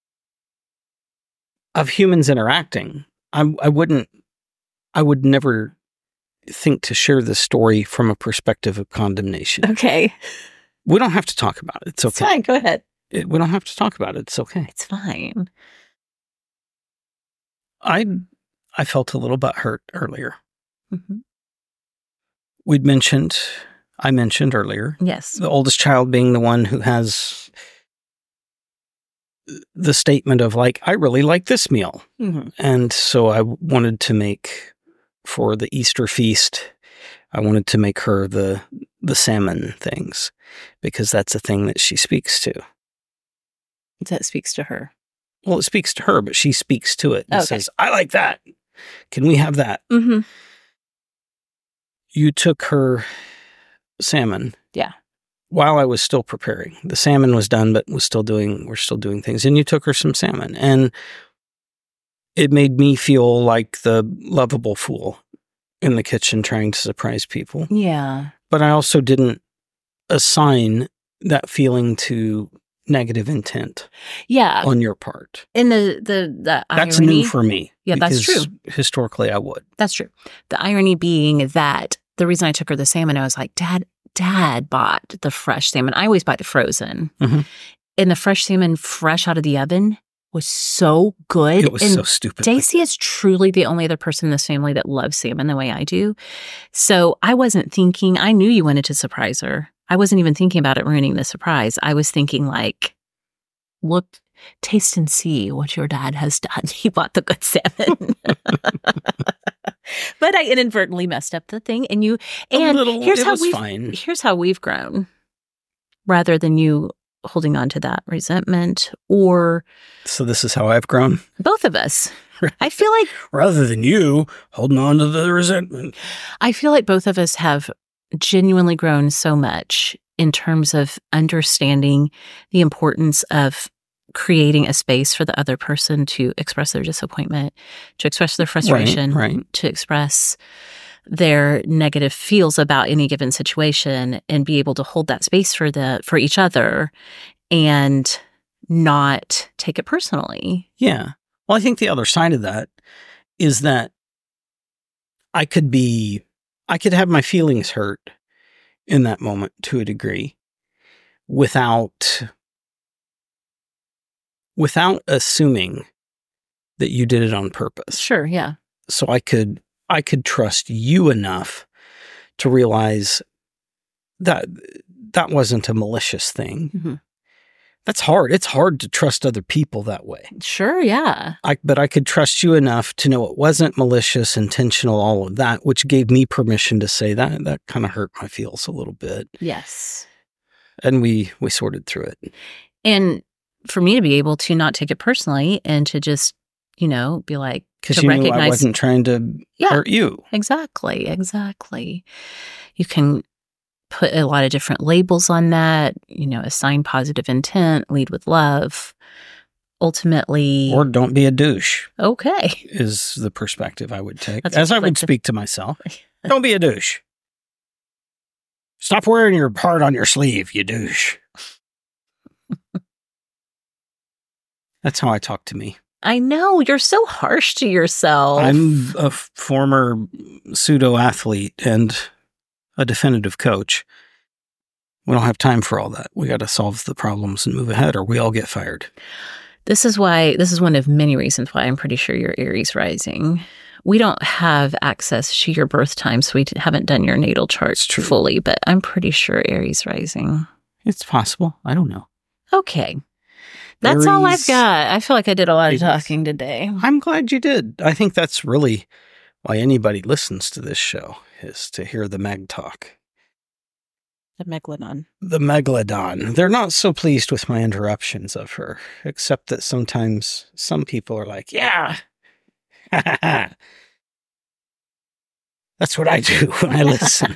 humans interacting. I would never think to share this story from a perspective of condemnation. Okay. We don't have to talk about it. It's okay. It's fine. Go ahead. We don't have to talk about it. It's okay. It's fine. I felt a little butthurt earlier. Mm-hmm. I mentioned earlier. Yes. The oldest child being the one who has the statement of like, I really like this meal. Mm-hmm. And so I wanted to make, for the Easter feast, I wanted to make her the salmon things because that's a thing that she speaks to. That speaks to her. Well, it speaks to her, but she speaks to it and says, I like that. Can we have that? Mm-hmm. You took her salmon. Yeah. While I was still preparing. The salmon was done, but we're still doing things. And you took her some salmon. And it made me feel like the lovable fool in the kitchen trying to surprise people. Yeah. But I also didn't assign that feeling to negative intent. Yeah. On your part. And the that's irony, new for me. Yeah, that's true. Historically, I would. That's true. The irony being that the reason I took her the salmon, I was like, Dad bought the fresh salmon. I always buy the frozen. Mm-hmm. And the fresh salmon fresh out of the oven was so good. It was so stupid. Daisy is truly the only other person in this family that loves salmon the way I do. So I wasn't thinking, I knew you wanted to surprise her. I wasn't even thinking about it ruining the surprise. I was thinking like, look, taste and see what your dad has done. He bought the good salmon. But I inadvertently messed up the thing. And here's how we've grown. Rather than you holding on to that resentment or... So this is how I've grown? Both of us. I feel like... Rather than you holding on to the resentment. I feel like both of us have genuinely grown so much in terms of understanding the importance of creating a space for the other person to express their disappointment, to express their frustration, right. To express their negative feels about any given situation and be able to hold that space for each other and not take it personally. Yeah. Well, I think the other side of that is that I could have my feelings hurt in that moment to a degree without assuming that you did it on purpose. Sure, yeah. So I could trust you enough to realize that that wasn't a malicious thing. Mm-hmm. That's hard. It's hard to trust other people that way. Sure, yeah. But I could trust you enough to know it wasn't malicious, intentional, all of that, which gave me permission to say that kind of hurt my feels a little bit. Yes. And we sorted through it. And for me to be able to not take it personally and to just, be like, because you knew I wasn't trying to hurt you. Exactly. You can put a lot of different labels on that, assign positive intent, lead with love. Ultimately... Or don't be a douche. Okay. Is the perspective I would take. That's as I would speak to myself. Don't be a douche. Stop wearing your heart on your sleeve, you douche. That's how I talk to me. I know. You're so harsh to yourself. I'm a former pseudo-athlete and a definitive coach. We don't have time for all that. We got to solve the problems and move ahead, or we all get fired. This is one of many reasons why I'm pretty sure you're Aries rising. We don't have access to your birth time, so we haven't done your natal chart fully, but I'm pretty sure Aries rising. It's possible. I don't know. Okay. That's all I've got. I feel like I did a lot of talking today. I'm glad you did. I think that's really why anybody listens to this show, is to hear the Meg talk. The Megalodon. The Megalodon. They're not so pleased with my interruptions of her, except that sometimes some people are like, yeah, that's what I do when I listen.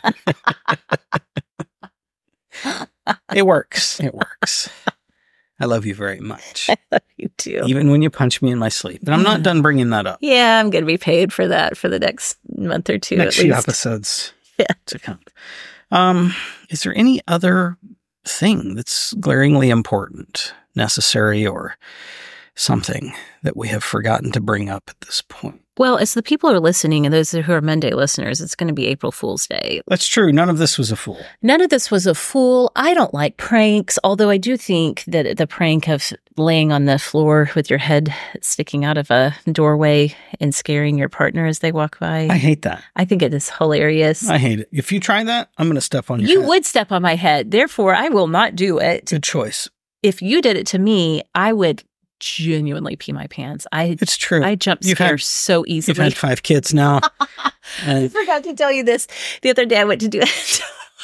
It works. It works. I love you very much. I love you too. Even when you punch me in my sleep. And I'm not done bringing that up. Yeah, I'm going to be paid for that for the next month or two next at least. Few episodes to come. Is there any other thing that's glaringly important, necessary, or something that we have forgotten to bring up at this point? Well, as the people who are listening and those who are Monday listeners, it's going to be April Fool's Day. That's true. None of this was a fool. None of this was a fool. I don't like pranks, although I do think that the prank of laying on the floor with your head sticking out of a doorway and scaring your partner as they walk by. I hate that. I think it is hilarious. I hate it. If you try that, I'm going to step on your head. You would step on my head. Therefore, I will not do it. Good choice. If you did it to me, I would genuinely pee my pants. It's true. I jump scare so easily. You've had 5 kids now. I forgot to tell you this. The other day I went to do it.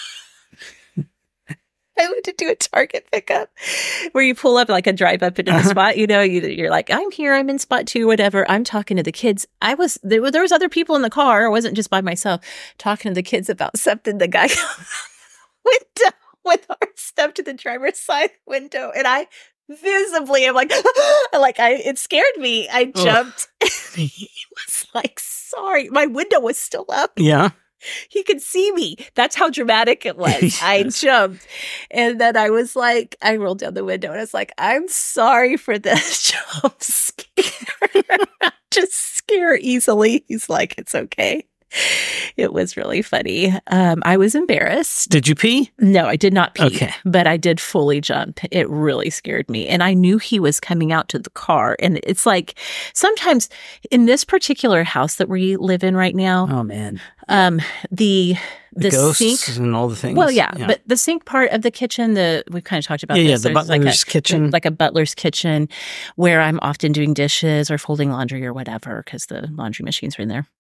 I went to do a Target pickup where you pull up like a drive up into the spot. You're like, I'm here. I'm in spot 2, whatever. I'm talking to the kids. There was other people in the car. I wasn't just by myself talking to the kids about something. The guy went with our stuff to the driver's side window, and I visibly, I'm like, it scared me. I jumped. He was like, sorry. My window was still up. Yeah. He could see me. That's how dramatic it was. Yes. I jumped. And then I was like, I rolled down the window and I was like, I'm sorry for this jump scare. Just scare easily. He's like, it's okay. It was really funny. I was embarrassed. Did you pee? No, I did not pee. Okay. But I did fully jump. It really scared me. And I knew he was coming out to the car. And it's like, sometimes in this particular house that we live in right now. Oh, man. The ghosts sink and all the things. Well, yeah. But the sink part of the kitchen, we've kind of talked about this. Yeah, the butler's kitchen. Like a butler's kitchen where I'm often doing dishes or folding laundry or whatever because the laundry machines are in there.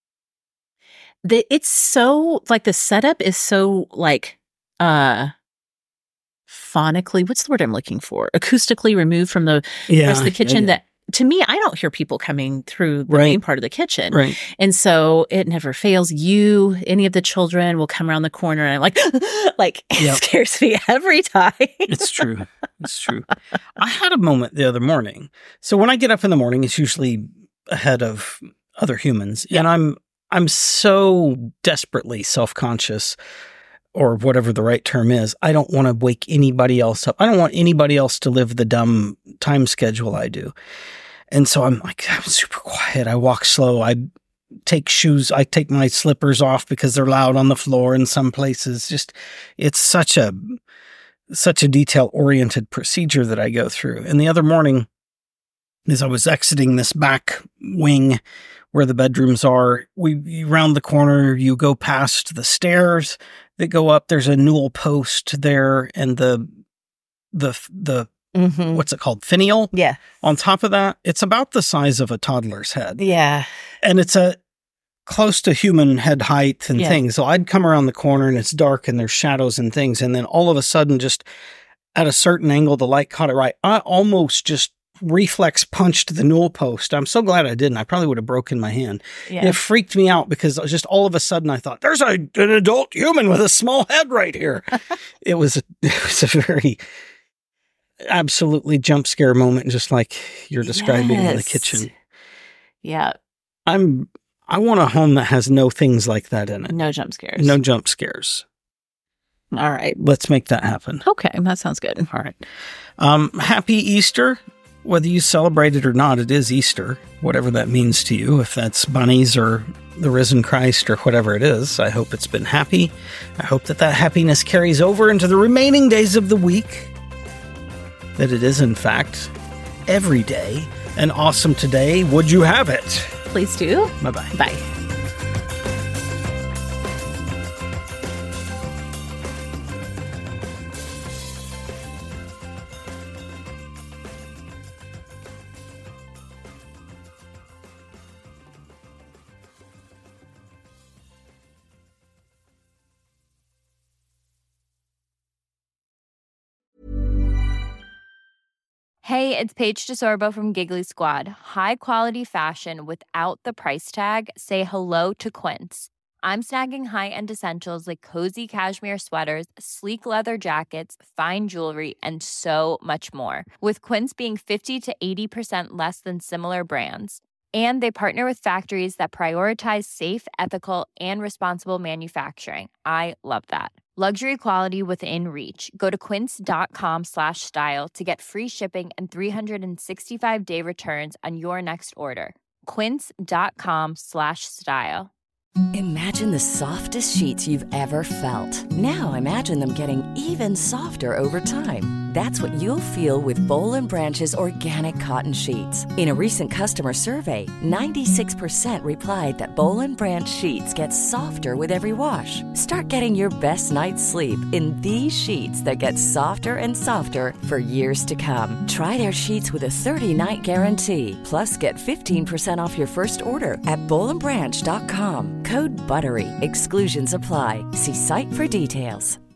It's so, like, the setup is so, like, phonically, what's the word I'm looking for? Acoustically removed from the rest of the kitchen that, to me, I don't hear people coming through the main part of the kitchen. Right. And so it never fails. Any of the children will come around the corner and I'm like, it scares me every time. It's true. It's true. I had a moment the other morning. So when I get up in the morning, it's usually ahead of other humans. Yeah. And I'm so desperately self-conscious, or whatever the right term is. I don't want to wake anybody else up. I don't want anybody else to live the dumb time schedule I do. And so I'm super quiet. I walk slow. I take my slippers off because they're loud on the floor in some places. Just, it's such a detail-oriented procedure that I go through. And the other morning, as I was exiting this back wing where the bedrooms are, you round the corner, you go past the stairs that go up. There's a newel post there, and the what's it called? Finial? Yeah. On top of that, it's about the size of a toddler's head. Yeah. And it's a close to human head height and things. So I'd come around the corner and it's dark and there's shadows and things. And then all of a sudden, just at a certain angle, the light caught it right. I almost just reflex punched the newel post. I'm so glad I didn't. I probably would have broken my hand. Yeah. It freaked me out because just all of a sudden I thought, there's an adult human with a small head right here. It was a very absolutely jump scare moment, just like you're describing in the kitchen. Yeah. I want a home that has no things like that in it. No jump scares. No jump scares. All right. Let's make that happen. Okay, that sounds good. All right. Happy Easter. Whether you celebrate it or not, it is Easter, whatever that means to you. If that's bunnies or the risen Christ or whatever it is, I hope it's been happy. I hope that happiness carries over into the remaining days of the week. That it is, in fact, every day an awesome today. Would you have it? Please do. Bye-bye. Bye. Hey, it's Paige DeSorbo from Giggly Squad. High quality fashion without the price tag. Say hello to Quince. I'm snagging high-end essentials like cozy cashmere sweaters, sleek leather jackets, fine jewelry, and so much more. With Quince being 50 to 80% less than similar brands. And they partner with factories that prioritize safe, ethical, and responsible manufacturing. I love that. Luxury quality within reach. Go to quince.com/style to get free shipping and 365-day returns on your next order. Quince.com/style. Imagine the softest sheets you've ever felt. Now imagine them getting even softer over time. That's what you'll feel with Boll & Branch's organic cotton sheets. In a recent customer survey, 96% replied that Boll & Branch sheets get softer with every wash. Start getting your best night's sleep in these sheets that get softer and softer for years to come. Try their sheets with a 30-night guarantee. Plus, get 15% off your first order at bollandbranch.com. Code BUTTERY. Exclusions apply. See site for details.